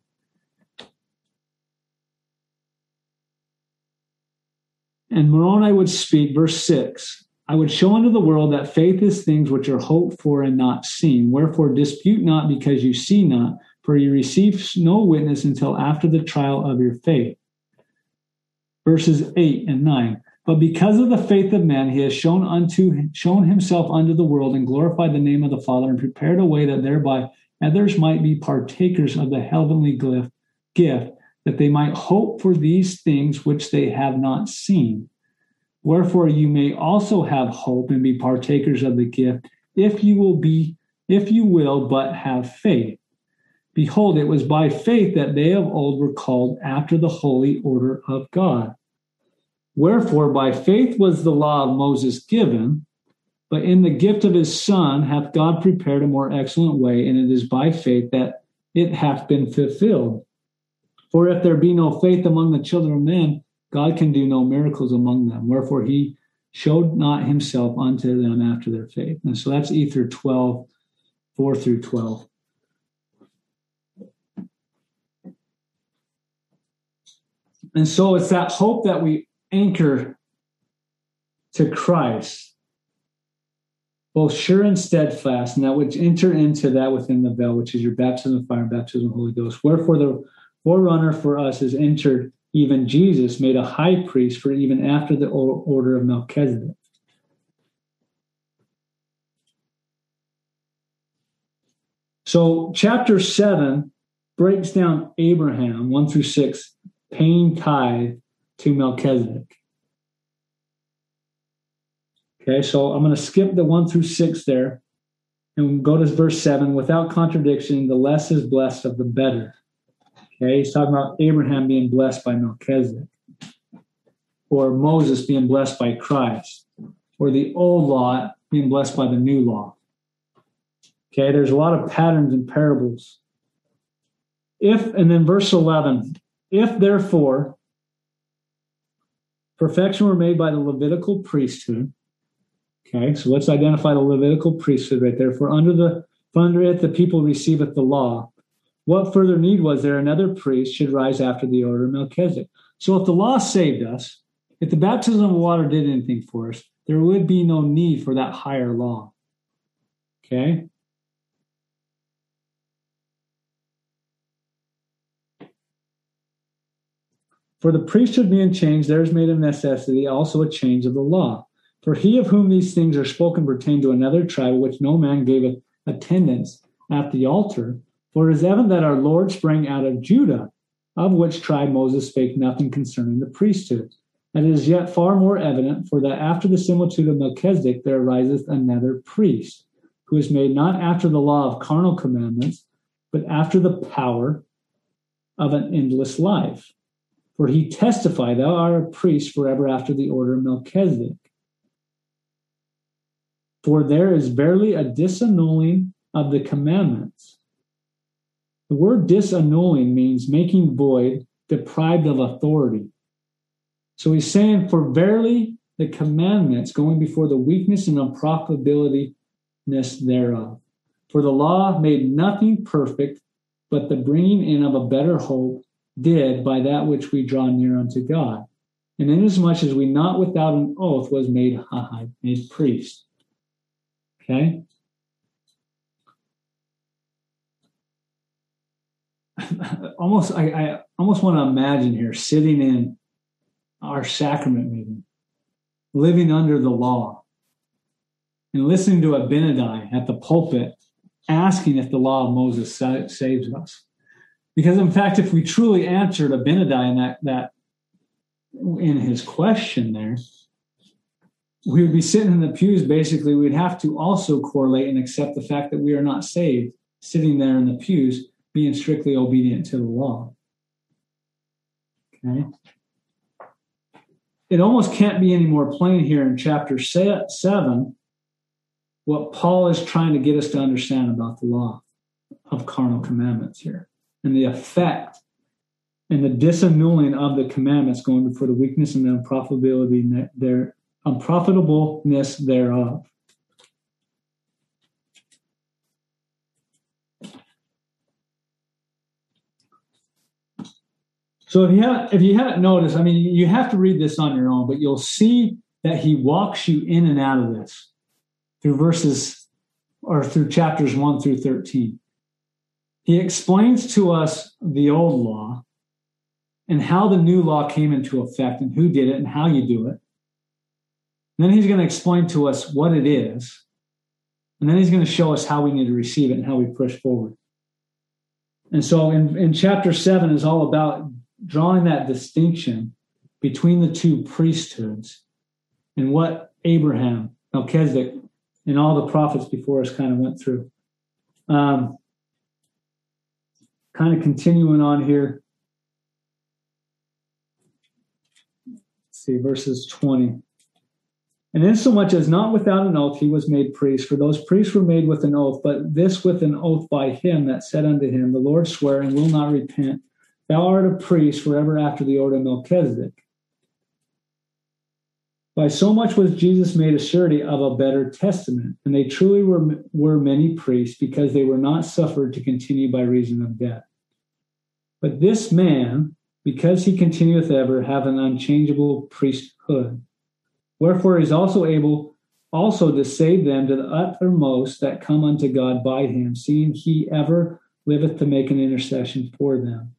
And Moroni would speak, verse six, I would show unto the world that faith is things which are hoped for and not seen. Wherefore dispute not because you see not, for you receive no witness until after the trial of your faith. Verses eight and nine. But because of the faith of men, he has shown unto shown himself unto the world, and glorified the name of the Father, and prepared a way that thereby others might be partakers of the heavenly gift, that they might hope for these things which they have not seen. Wherefore you may also have hope and be partakers of the gift, if you will be, if you will but have faith. Behold, it was by faith that they of old were called after the holy order of God. Wherefore by faith was the law of Moses given, but in the gift of his Son hath God prepared a more excellent way, and it is by faith that it hath been fulfilled. For if there be no faith among the children of men, God can do no miracles among them. Wherefore he showed not himself unto them after their faith. And so that's Ether twelve, four through twelve. And so it's that hope that we anchor to Christ, both sure and steadfast, and that which enter into that within the veil, which is your baptism of fire and baptism of the Holy Ghost. Wherefore the forerunner for us is entered, even Jesus, made a high priest for even after the order of Melchizedek. So chapter seven breaks down Abraham, one through six, paying tithe to Melchizedek. Okay, so I'm going to skip the one through six there and go to verse seven. Without contradiction, the less is blessed of the better. Okay, he's talking about Abraham being blessed by Melchizedek, or Moses being blessed by Christ, or the old law being blessed by the new law. Okay, there's a lot of patterns and parables. If, and then verse eleven, if therefore perfection were made by the Levitical priesthood. Okay, so let's identify the Levitical priesthood right there. For under the for under it the people receiveth the law. What further need was there another priest should rise after the order of Melchizedek? So if the law saved us, if the baptism of water did anything for us, there would be no need for that higher law. Okay? For the priesthood being changed, there is made of necessity also a change of the law. For he of whom these things are spoken pertained to another tribe, which no man gave attendance at the altar. For it is evident that our Lord sprang out of Judah, of which tribe Moses spake nothing concerning the priesthood. And it is yet far more evident, for that after the similitude of Melchizedek there ariseth another priest, who is made not after the law of carnal commandments, but after the power of an endless life. For he testified, thou art a priest forever after the order of Melchizedek. For there is verily a disannulling of the commandments. The word disannulling means making void, deprived of authority. So he's saying, for verily the commandments going before the weakness and unprofitabilityness thereof. For the law made nothing perfect, but the bringing in of a better hope did by that which we draw near unto God. And inasmuch as we not without an oath was made high, made priest. Okay? almost, I, I almost want to imagine here sitting in our sacrament meeting, living under the law, and listening to Abinadi at the pulpit asking if the law of Moses sa- saves us. Because in fact, if we truly answered Abinadi in that, that in his question there, we would be sitting in the pews. Basically, we'd have to also correlate and accept the fact that we are not saved, sitting there in the pews, being strictly obedient to the law. Okay. It almost can't be any more plain here in chapter seven what Paul is trying to get us to understand about the law of carnal commandments here, and the effect and the disannulling of the commandments going before the weakness and the unprofitability their unprofitableness thereof. So if you haven't, if you haven't noticed, I mean, you have to read this on your own, but you'll see that he walks you in and out of this through verses or through chapters one through thirteen. He explains to us the old law and how the new law came into effect and who did it and how you do it. And then he's going to explain to us what it is. And then he's going to show us how we need to receive it and how we push forward. And so in, in chapter seven is all about drawing that distinction between the two priesthoods and what Abraham, Melchizedek, and all the prophets before us kind of went through. Um, kind of continuing on here. Let's see, verses twenty. And insomuch as not without an oath he was made priest, for those priests were made with an oath, but this with an oath by him that said unto him, the Lord sware and will not repent, thou art a priest forever after the order of Melchizedek. By so much was Jesus made a surety of a better testament, and they truly were, were many priests, because they were not suffered to continue by reason of death. But this man, because he continueth ever, have an unchangeable priesthood. Wherefore he is also able also to save them to the uttermost that come unto God by him, seeing he ever liveth to make an intercession for them.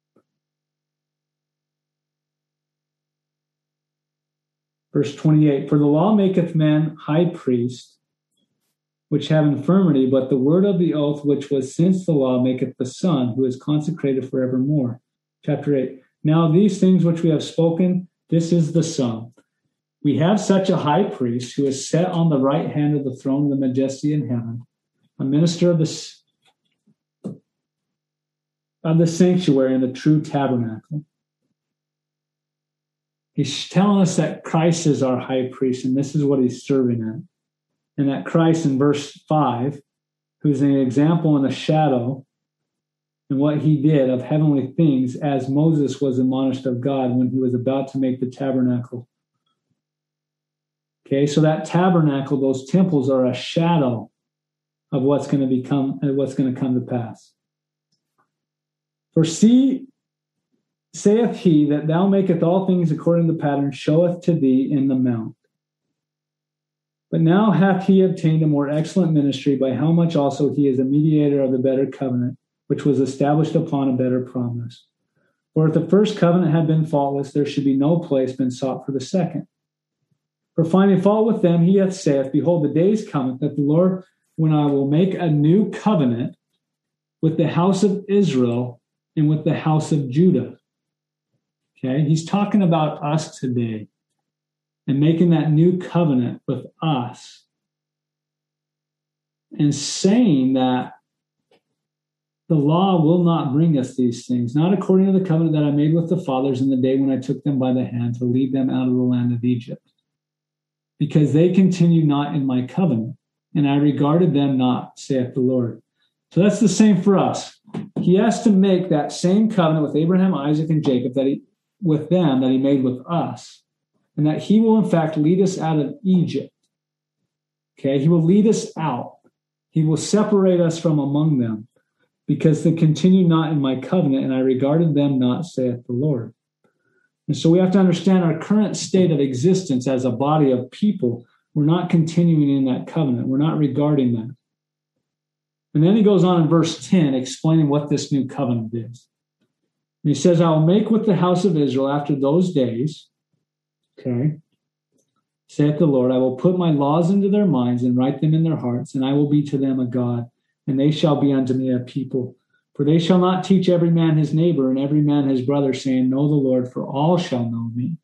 Verse twenty-eight, for the law maketh man high priest, which have infirmity, but the word of the oath which was since the law maketh the Son, who is consecrated forevermore. Chapter eight, now these things which we have spoken, this is the sum. We have such a high priest who is set on the right hand of the throne of the majesty in heaven, a minister of the, of the sanctuary and the true tabernacle. He's telling us that Christ is our high priest, and this is what he's serving at. And that Christ in verse five, who's an example and a shadow in what he did of heavenly things, as Moses was admonished of God when he was about to make the tabernacle. Okay, so that tabernacle, those temples are a shadow of what's going to become, what's going to come to pass. For see, saith he that thou maketh all things according to the pattern, showeth to thee in the mount. But now hath he obtained a more excellent ministry, by how much also he is a mediator of the better covenant, which was established upon a better promise. For if the first covenant had been faultless, there should be no place been sought for the second. For finding fault with them, he hath saith, behold, the days cometh that the Lord, when I will make a new covenant with the house of Israel and with the house of Judah. Okay, he's talking about us today and making that new covenant with us and saying that the law will not bring us these things, not according to the covenant that I made with the fathers in the day when I took them by the hand to lead them out of the land of Egypt. Because they continue not in my covenant, and I regarded them not, saith the Lord. So that's the same for us. He has to make that same covenant with Abraham, Isaac, and Jacob, that he, with them, that he made with us, and that he will in fact lead us out of Egypt. Okay, he will lead us out. He will separate us from among them, because they continue not in my covenant, and I regarded them not, saith the Lord. And so we have to understand our current state of existence as a body of people. We're not continuing in that covenant. We're not regarding that. And then he goes on in verse ten, explaining what this new covenant is. And he says, I will make with the house of Israel after those days, okay, saith the Lord, I will put my laws into their minds and write them in their hearts, and I will be to them a God, and they shall be unto me a people. For they shall not teach every man his neighbor and every man his brother, saying, know the Lord, for all shall know me.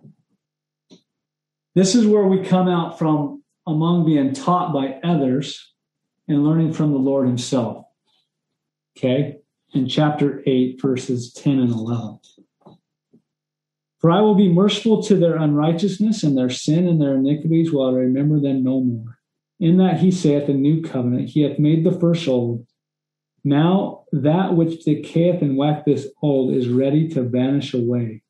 This is where we come out from among being taught by others and learning from the Lord himself. Okay? In chapter eight, verses ten and eleven. For I will be merciful to their unrighteousness, and their sin and their iniquities will I remember them no more. In that he saith a new covenant, he hath made the first old. Now that which decayeth and waxeth old is ready to vanish away.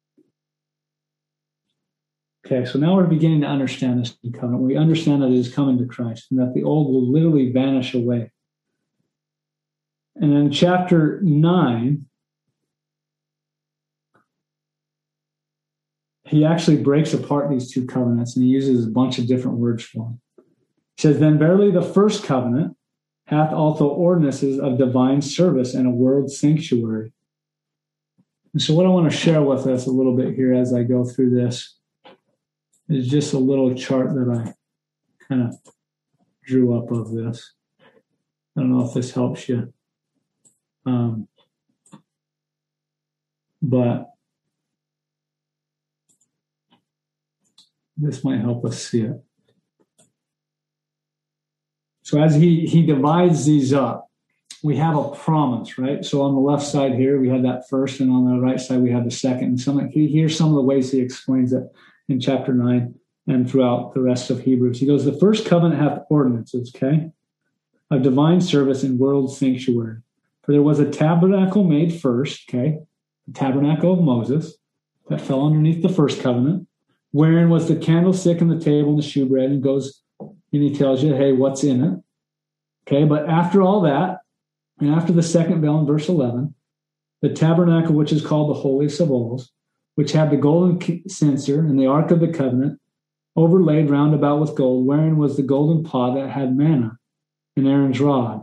Okay, so now we're beginning to understand this new covenant. We understand that it is coming to Christ and that the old will literally vanish away. And in chapter nine, he actually breaks apart these two covenants, and he uses a bunch of different words for them. He says, then verily the first covenant hath also ordinances of divine service and a world sanctuary. And so what I want to share with us a little bit here as I go through this is just a little chart that I kind of drew up of this. I don't know if this helps you. Um, but this might help us see it. So as he, he divides these up, we have a promise, right? So on the left side here, we have that first, and on the right side, we have the second. And some, here's some of the ways he explains it in chapter nine and throughout the rest of Hebrews. He goes, the first covenant hath ordinances, okay, of divine service and world sanctuary. For there was a tabernacle made first, okay, the tabernacle of Moses that fell underneath the first covenant, wherein was the candlestick and the table and the shewbread, and goes, and he tells you, hey, what's in it? Okay, but after all that, and after the second bell in verse eleven, the tabernacle, which is called the holiest of all, which had the golden censer and the ark of the covenant, overlaid round about with gold, wherein was the golden pot that had manna and Aaron's rod.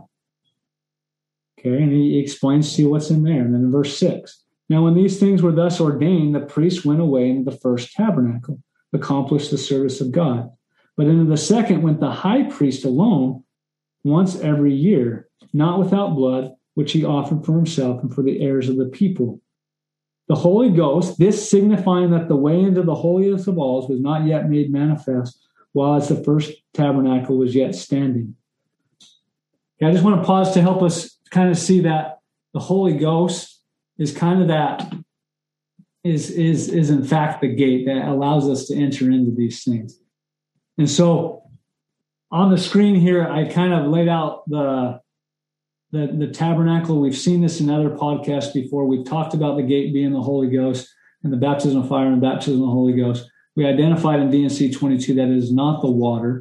Okay, and he explains to you what's in there. And then in verse six, now when these things were thus ordained, the priest went away into the first tabernacle, accomplished the service of God. But into the second went the high priest alone, once every year, not without blood, which he offered for himself and for the heirs of the people. The Holy Ghost, this signifying that the way into the holiest of all was not yet made manifest, while as the first tabernacle was yet standing. Okay, I just want to pause to help us kind of see that the Holy Ghost is kind of that, is, is, is in fact the gate that allows us to enter into these things. And so on the screen here, I kind of laid out the, the, the tabernacle. We've seen this in other podcasts before. We've talked about the gate being the Holy Ghost and the baptism of fire and baptism of the Holy Ghost. We identified in D and C twenty-two that it is not the water.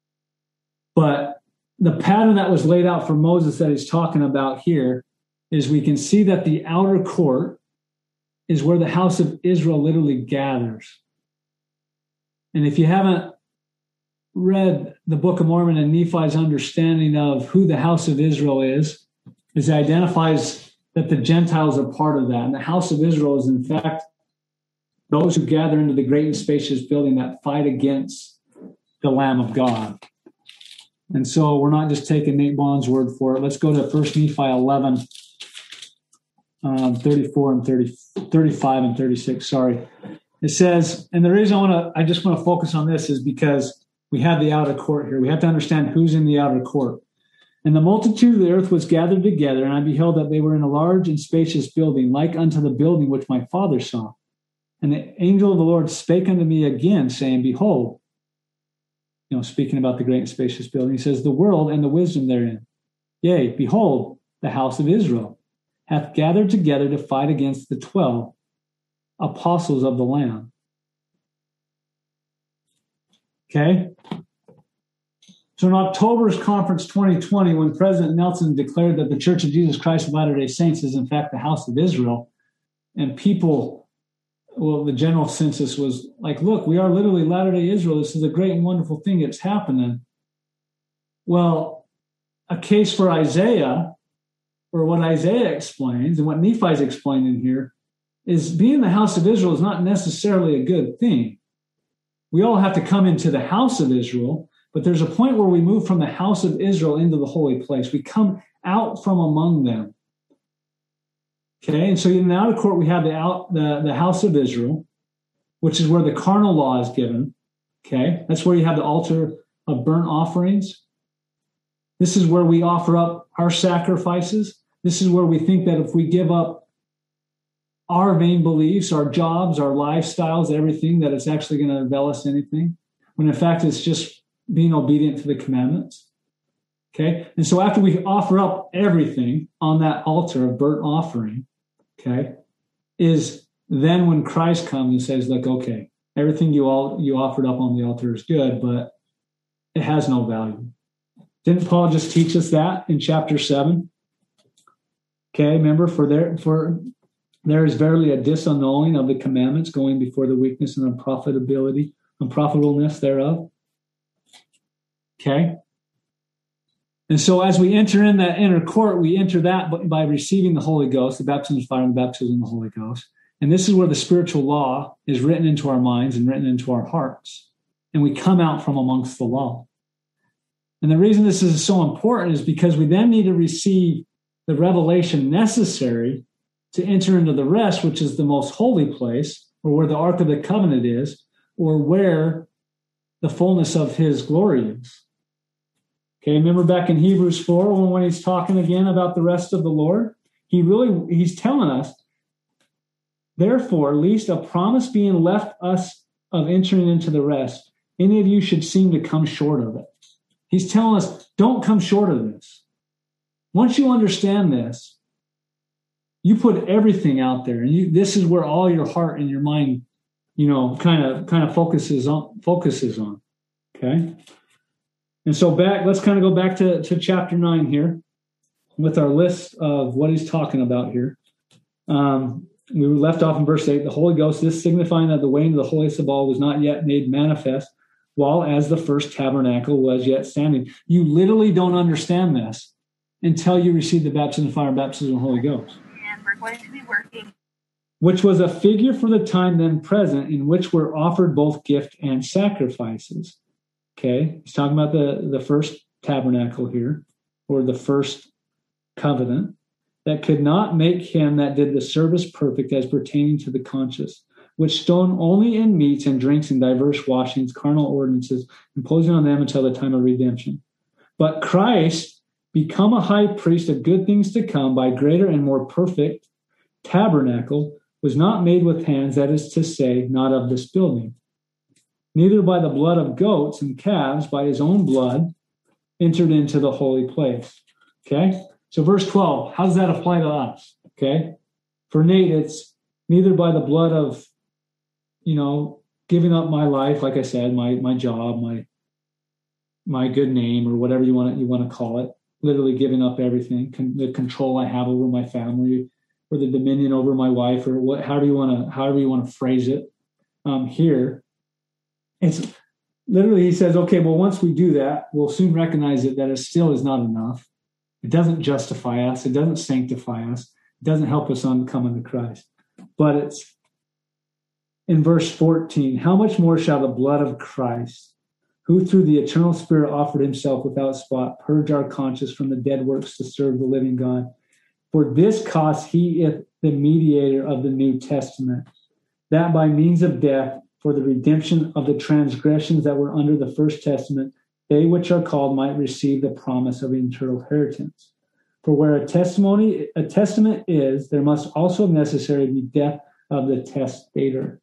But the pattern that was laid out for Moses that he's talking about here is we can see that the outer court is where the house of Israel literally gathers. And if you haven't read the Book of Mormon and Nephi's understanding of who the house of Israel is, is it identifies that the Gentiles are part of that. And the house of Israel is, in fact, those who gather into the great and spacious building that fight against the Lamb of God. And so we're not just taking Nate Bond's word for it. Let's go to First Nephi eleven, um, thirty-four and thirty, thirty-five and thirty-six, sorry. It says, and the reason I want to, I just want to focus on this is because we have the outer court here. We have to understand who's in the outer court. And the multitude of the earth was gathered together, and I beheld that they were in a large and spacious building, like unto the building which my father saw. And the angel of the Lord spake unto me again, saying, behold, you know, speaking about the great and spacious building, he says, the world and the wisdom therein. Yea, behold, the house of Israel hath gathered together to fight against the twelve apostles of the Lamb. Okay? So in October's conference twenty twenty, when President Nelson declared that the Church of Jesus Christ of Latter-day Saints is in fact the house of Israel, and people, well, the general census was like, look, we are literally Latter-day Israel. This is a great and wonderful thing that's happening. Well, a case for Isaiah, or what Isaiah explains, and what Nephi's explaining here, is being the house of Israel is not necessarily a good thing. We all have to come into the house of Israel, but there's a point where we move from the house of Israel into the holy place. We come out from among them. Okay, and so in the outer court, we have the, out, the, the house of Israel, which is where the carnal law is given. Okay, that's where you have the altar of burnt offerings. This is where we offer up our sacrifices. This is where we think that if we give up our vain beliefs, our jobs, our lifestyles, everything, that it's actually going to avail us anything, when in fact it's just being obedient to the commandments. Okay, and so after we offer up everything on that altar of burnt offering, okay, is then when Christ comes and says, look, okay, everything you all you offered up on the altar is good, but it has no value. Didn't Paul just teach us that in chapter seven? Okay, remember, for there for there is verily a disannulling of the commandments, going before the weakness and unprofitability, unprofitableness thereof. Okay. And so as we enter in that inner court, we enter that by receiving the Holy Ghost, the baptism of fire and the baptism of the Holy Ghost. And this is where the spiritual law is written into our minds and written into our hearts. And we come out from amongst the law. And the reason this is so important is because we then need to receive the revelation necessary to enter into the rest, which is the most holy place, or where the Ark of the Covenant is, or where the fullness of his glory is. Okay, remember back in Hebrews four, when, when he's talking again about the rest of the Lord, he really, he's telling us, therefore, lest a promise being left us of entering into the rest, any of you should seem to come short of it. He's telling us, don't come short of this. Once you understand this, you put everything out there, and you, this is where all your heart and your mind, you know, kind of kind of focuses on focuses on. Okay. And so back, let's kind of go back to, to chapter nine here with our list of what he's talking about here. Um, we were left off in verse eight. The Holy Ghost, this signifying that the way into the holiest of all was not yet made manifest, while as the first tabernacle was yet standing. You literally don't understand this until you receive the baptism of fire and baptism of the Holy Ghost. And we're going to be working. Which was a figure for the time then present, in which were offered both gift and sacrifices. Okay, he's talking about the, the first tabernacle here, or the first covenant, that could not make him that did the service perfect as pertaining to the conscience, which stone only in meats and drinks and diverse washings, carnal ordinances, imposing on them until the time of redemption. But Christ, become a high priest of good things to come by greater and more perfect tabernacle, was not made with hands, that is to say, not of this building. Neither by the blood of goats and calves, by his own blood, entered into the holy place. Okay? So verse twelve, how does that apply to us? Okay? For Nate, it's neither by the blood of, you know, giving up my life, like I said, my my job, my my good name, or whatever you want to, you want to call it, literally giving up everything, con- the control I have over my family, or the dominion over my wife, or what, however you want to, however you want to phrase it. Um, here, it's literally, he says, okay, well, once we do that, we'll soon recognize it that it still is not enough. It doesn't justify us. It doesn't sanctify us. It doesn't help us on come unto Christ. But it's in verse fourteen, how much more shall the blood of Christ, who through the eternal Spirit offered himself without spot, purge our conscience from the dead works to serve the living God? For this cause he is the mediator of the New Testament, that by means of death, for the redemption of the transgressions that were under the first testament, they which are called might receive the promise of eternal inheritance. For where a testimony, a testament is, there must also necessarily be death of the testator.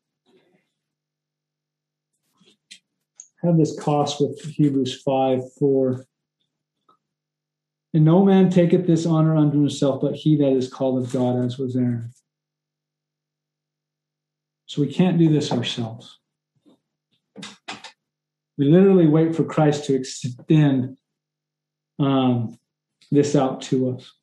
I have this cost with Hebrews five four. And no man taketh this honor unto himself, but he that is called of God, as was Aaron. So we can't do this ourselves. We literally wait for Christ to extend um, this out to us.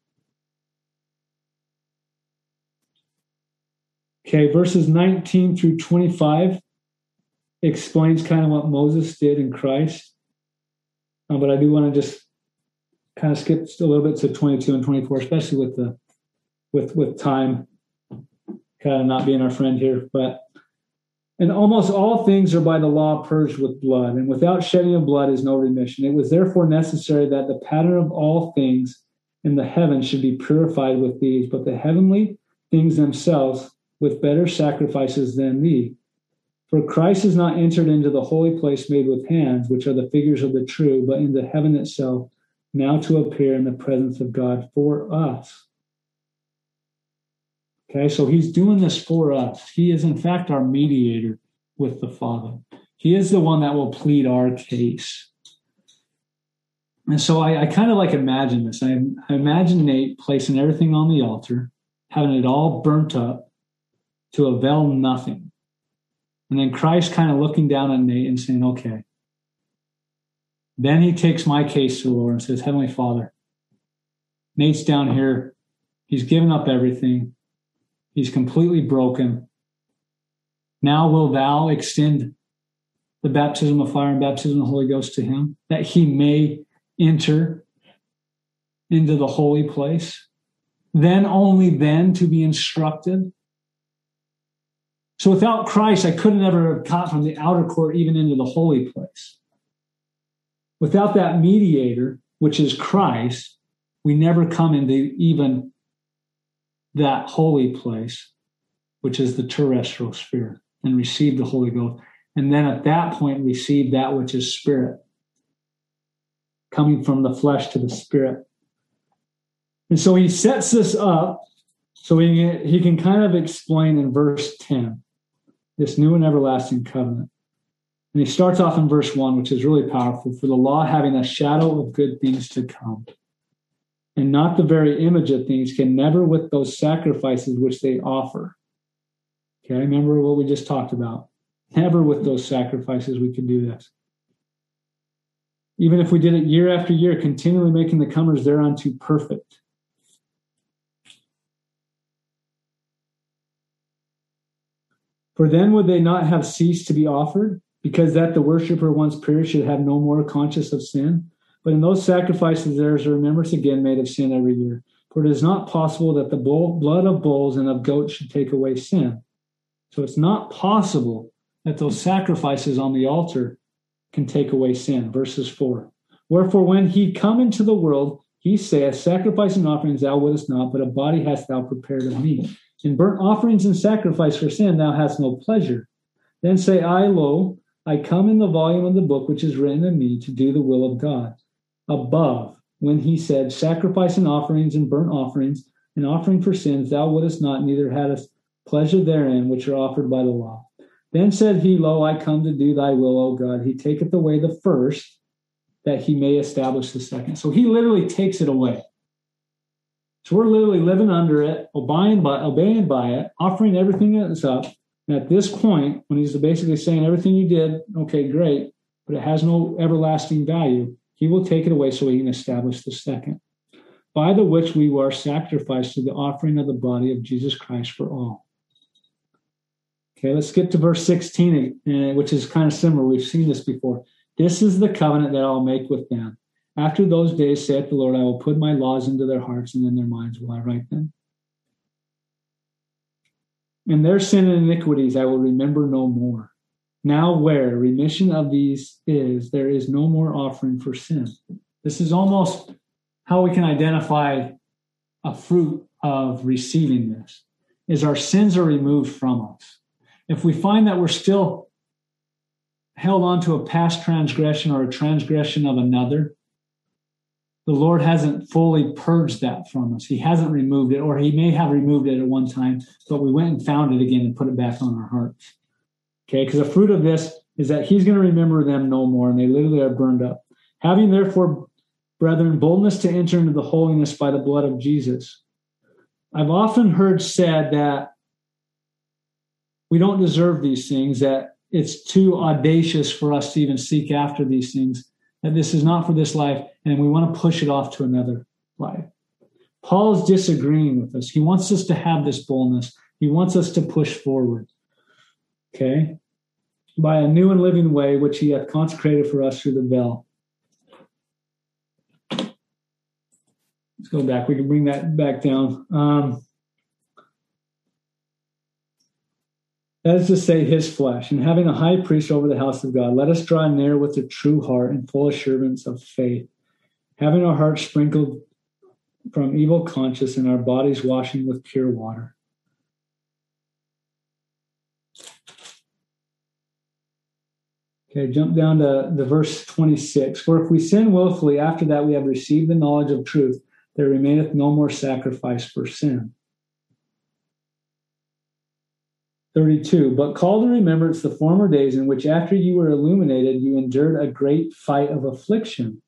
Okay, verses nineteen through twenty-five explains kind of what Moses did in Christ. Uh, but I do want to just kind of skip a little bit to twenty-two and twenty-four, especially with the with with time kind of not being our friend here. But and almost all things are by the law purged with blood, and without shedding of blood is no remission. It was therefore necessary that the pattern of all things in the heavens should be purified with these, but the heavenly things themselves with better sacrifices than these. For Christ is not entered into the holy place made with hands, which are the figures of the true, but into heaven itself, now to appear in the presence of God for us. Okay, so he's doing this for us. He is, in fact, our mediator with the Father. He is the one that will plead our case. And so I, I kind of like imagine this. I, I imagine Nate placing everything on the altar, having it all burnt up to avail nothing. And then Christ kind of looking down on Nate and saying, okay. Then he takes my case to the Lord and says, Heavenly Father, Nate's down here. He's given up everything. He's completely broken. Now will thou extend the baptism of fire and baptism of the Holy Ghost to him, that he may enter into the holy place, then only then to be instructed. So without Christ, I couldn't ever have got from the outer court even into the holy place. Without that mediator, which is Christ, we never come into even that holy place, which is the terrestrial spirit, and receive the Holy Ghost. And then at that point, receive that which is spirit, coming from the flesh to the spirit. And so he sets this up so he, he can kind of explain in verse ten, this new and everlasting covenant. And he starts off in verse one, which is really powerful. For the law having a shadow of good things to come, and not the very image of things, can never with those sacrifices which they offer. Okay, remember what we just talked about. Never with those sacrifices we can do this. Even if we did it year after year, continually making the comers thereunto perfect. For then would they not have ceased to be offered, because that the worshiper once perished should have no more conscience of sin? But in those sacrifices there is a remembrance again made of sin every year. For it is not possible that the bull, blood of bulls and of goats should take away sin. So it's not possible that those sacrifices on the altar can take away sin. Verses four. Wherefore when he come into the world, he saith, sacrifice and offerings thou wouldest not, but a body hast thou prepared of me. In burnt offerings and sacrifice for sin thou hast no pleasure. Then say I, lo, I come in the volume of the book which is written of me to do the will of God. Above, when he said, sacrifice and offerings and burnt offerings, and offering for sins thou wouldest not, neither hadst pleasure therein, which are offered by the law. Then said he, lo, I come to do thy will, O God. He taketh away the first, that he may establish the second. So he literally takes it away. So we're literally living under it, obeying by, obeying by it, offering everything that's up. And at this point, when he's basically saying everything you did, okay, great, but it has no everlasting value, he will take it away so he can establish the second, by the which we were sacrificed to the offering of the body of Jesus Christ for all. Okay, let's skip to verse sixteen, which is kind of similar. We've seen this before. This is the covenant that I'll make with them. After those days, saith the Lord, I will put my laws into their hearts, and in their minds will I write them. And their sin and iniquities I will remember no more. Now where remission of these is, there is no more offering for sin. This is almost how we can identify a fruit of receiving this, is our sins are removed from us. If we find that we're still held on to a past transgression or a transgression of another, the Lord hasn't fully purged that from us. He hasn't removed it, or he may have removed it at one time, but we went and found it again and put it back on our hearts. Okay, because the fruit of this is that he's going to remember them no more, and they literally are burned up. Having therefore, brethren, boldness to enter into the holiness by the blood of Jesus. I've often heard said that we don't deserve these things, that it's too audacious for us to even seek after these things, that this is not for this life, and we want to push it off to another life. Paul's disagreeing with us. He wants us to have this boldness. He wants us to push forward. Okay? By a new and living way, which he hath consecrated for us through the veil. Let's go back. We can bring that back down. Um, that is to say, his flesh, and having a high priest over the house of God, let us draw near with a true heart and full assurance of faith, having our hearts sprinkled from evil conscience and our bodies washing with pure water. Okay, jump down to the verse twenty-six. For if we sin willfully, after that we have received the knowledge of truth, there remaineth no more sacrifice for sin. thirty-two. But call to remembrance the former days in which after you were illuminated, you endured a great fight of affliction.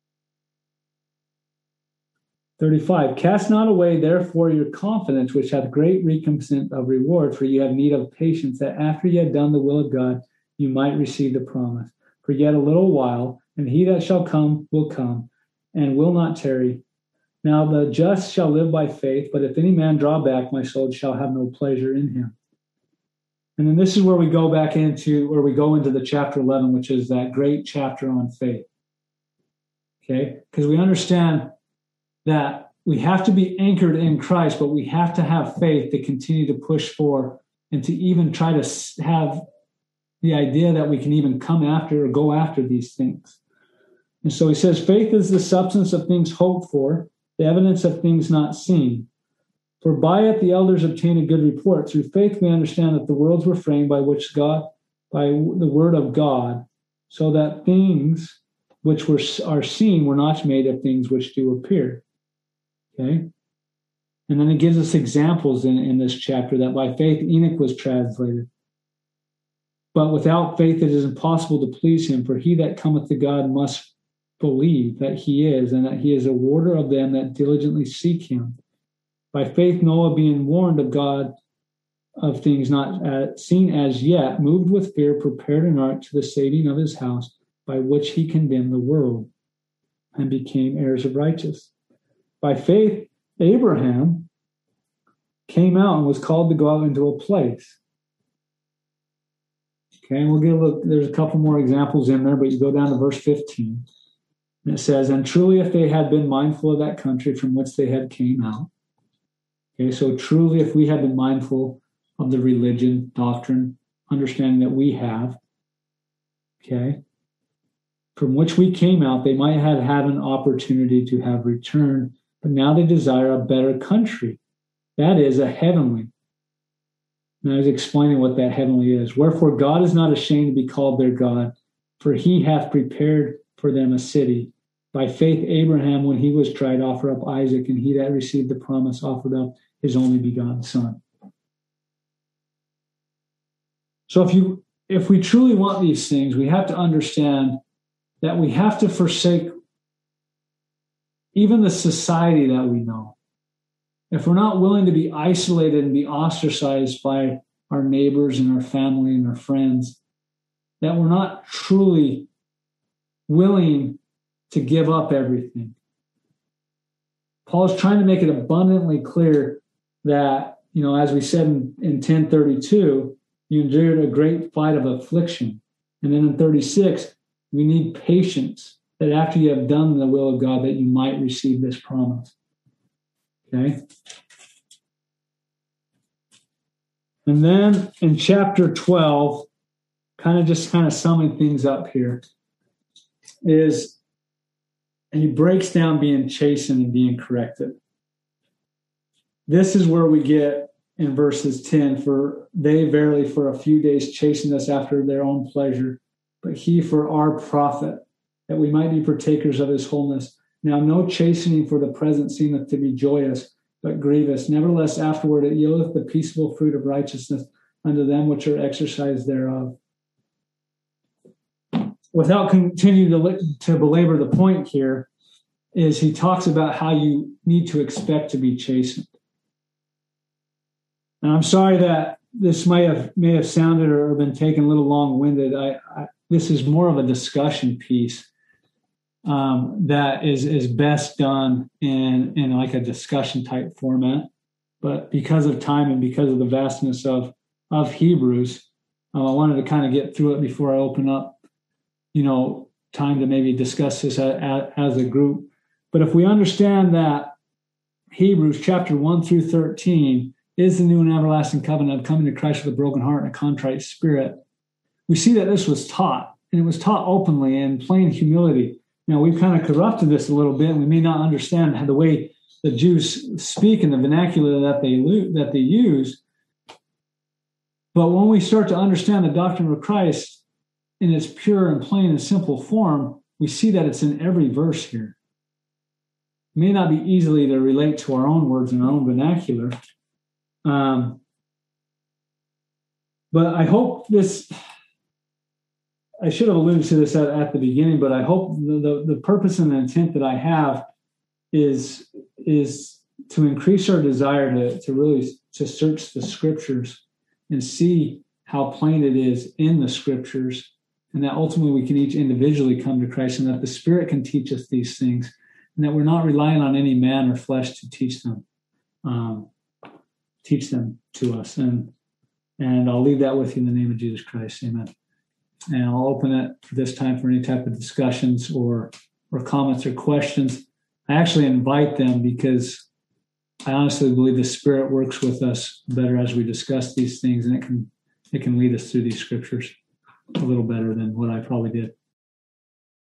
thirty-five. Cast not away therefore your confidence, which hath great recompense of reward, for you have need of patience, that after you have done the will of God, you might receive the promise. For yet a little while, and he that shall come will come, and will not tarry. Now the just shall live by faith, but if any man draw back, my soul shall have no pleasure in him. And then this is where we go back into, where we go into the chapter eleven, which is that great chapter on faith. Okay? Because we understand that we have to be anchored in Christ, but we have to have faith to continue to push for and to even try to have the idea that we can even come after or go after these things. And so he says, faith is the substance of things hoped for, the evidence of things not seen. For by it the elders obtained a good report. Through faith we understand that the worlds were framed by which God, by the word of God, so that things which were are seen were not made of things which do appear. Okay? And then it gives us examples in, in this chapter that by faith Enoch was translated. But without faith it is impossible to please him, for he that cometh to God must believe that he is, and that he is a rewarder of them that diligently seek him. By faith Noah, being warned of God of things not uh, seen as yet, moved with fear, prepared an ark to the saving of his house, by which he condemned the world, and became heirs of righteousness. By faith Abraham came out and was called to go out into a place. Okay, and we'll give a, there's a couple more examples in there, but you go down to verse fifteen. And it says, and truly if they had been mindful of that country from which they had came out. Okay, so truly if we had been mindful of the religion, doctrine, understanding that we have, okay, from which we came out, they might have had an opportunity to have returned, but now they desire a better country. That is a heavenly. And I was explaining what that heavenly is. Wherefore God is not ashamed to be called their God, for he hath prepared for them a city. By faith Abraham, when he was tried, offered up Isaac, and he that received the promise offered up his only begotten son. So if you if we truly want these things, we have to understand that we have to forsake even the society that we know. If we're not willing to be isolated and be ostracized by our neighbors and our family and our friends, that we're not truly willing to give up everything. Paul is trying to make it abundantly clear that, you know, as we said in, in ten thirty-two, you endured a great fight of affliction. And then in thirty-six, we need patience, that after you have done the will of God, that you might receive this promise. Okay? And then in chapter twelve, kind of just kind of summing things up here, is and he breaks down being chastened and being corrected. This is where we get in verses ten, for they verily for a few days chastened us after their own pleasure, but he for our profit, that we might be partakers of his wholeness. Now no chastening for the present seemeth to be joyous, but grievous. Nevertheless afterward it yieldeth the peaceable fruit of righteousness unto them which are exercised thereof. Without continuing to, to belabor the point here, is he talks about how you need to expect to be chastened. And I'm sorry that this may have may have sounded or been taken a little long-winded. I, I this is more of a discussion piece um, that is is best done in in like a discussion type format. But because of time and because of the vastness of of Hebrews, uh, I wanted to kind of get through it before I open up, you know, time to maybe discuss this a, a, as a group. But if we understand that Hebrews chapter one through thirteen is the new and everlasting covenant of coming to Christ with a broken heart and a contrite spirit, we see that this was taught, and it was taught openly in plain humility. Now, we've kind of corrupted this a little bit, and we may not understand how the way the Jews speak in the vernacular that they that they use. But when we start to understand the doctrine of Christ in its pure and plain and simple form, we see that it's in every verse here. It may not be easily to relate to our own words and our own vernacular. Um, but I hope this, I should have alluded to this at, at the beginning, but I hope the, the, the purpose and the intent that I have is, is to increase our desire to, to really to search the scriptures and see how plain it is in the scriptures, and that ultimately we can each individually come to Christ, and that the Spirit can teach us these things, and that we're not relying on any man or flesh to teach them, um, teach them to us. And and I'll leave that with you in the name of Jesus Christ. Amen. And I'll open it for this time for any type of discussions or or comments or questions. I actually invite them because I honestly believe the Spirit works with us better as we discuss these things, and it can it can lead us through these scriptures a little better than what I probably did.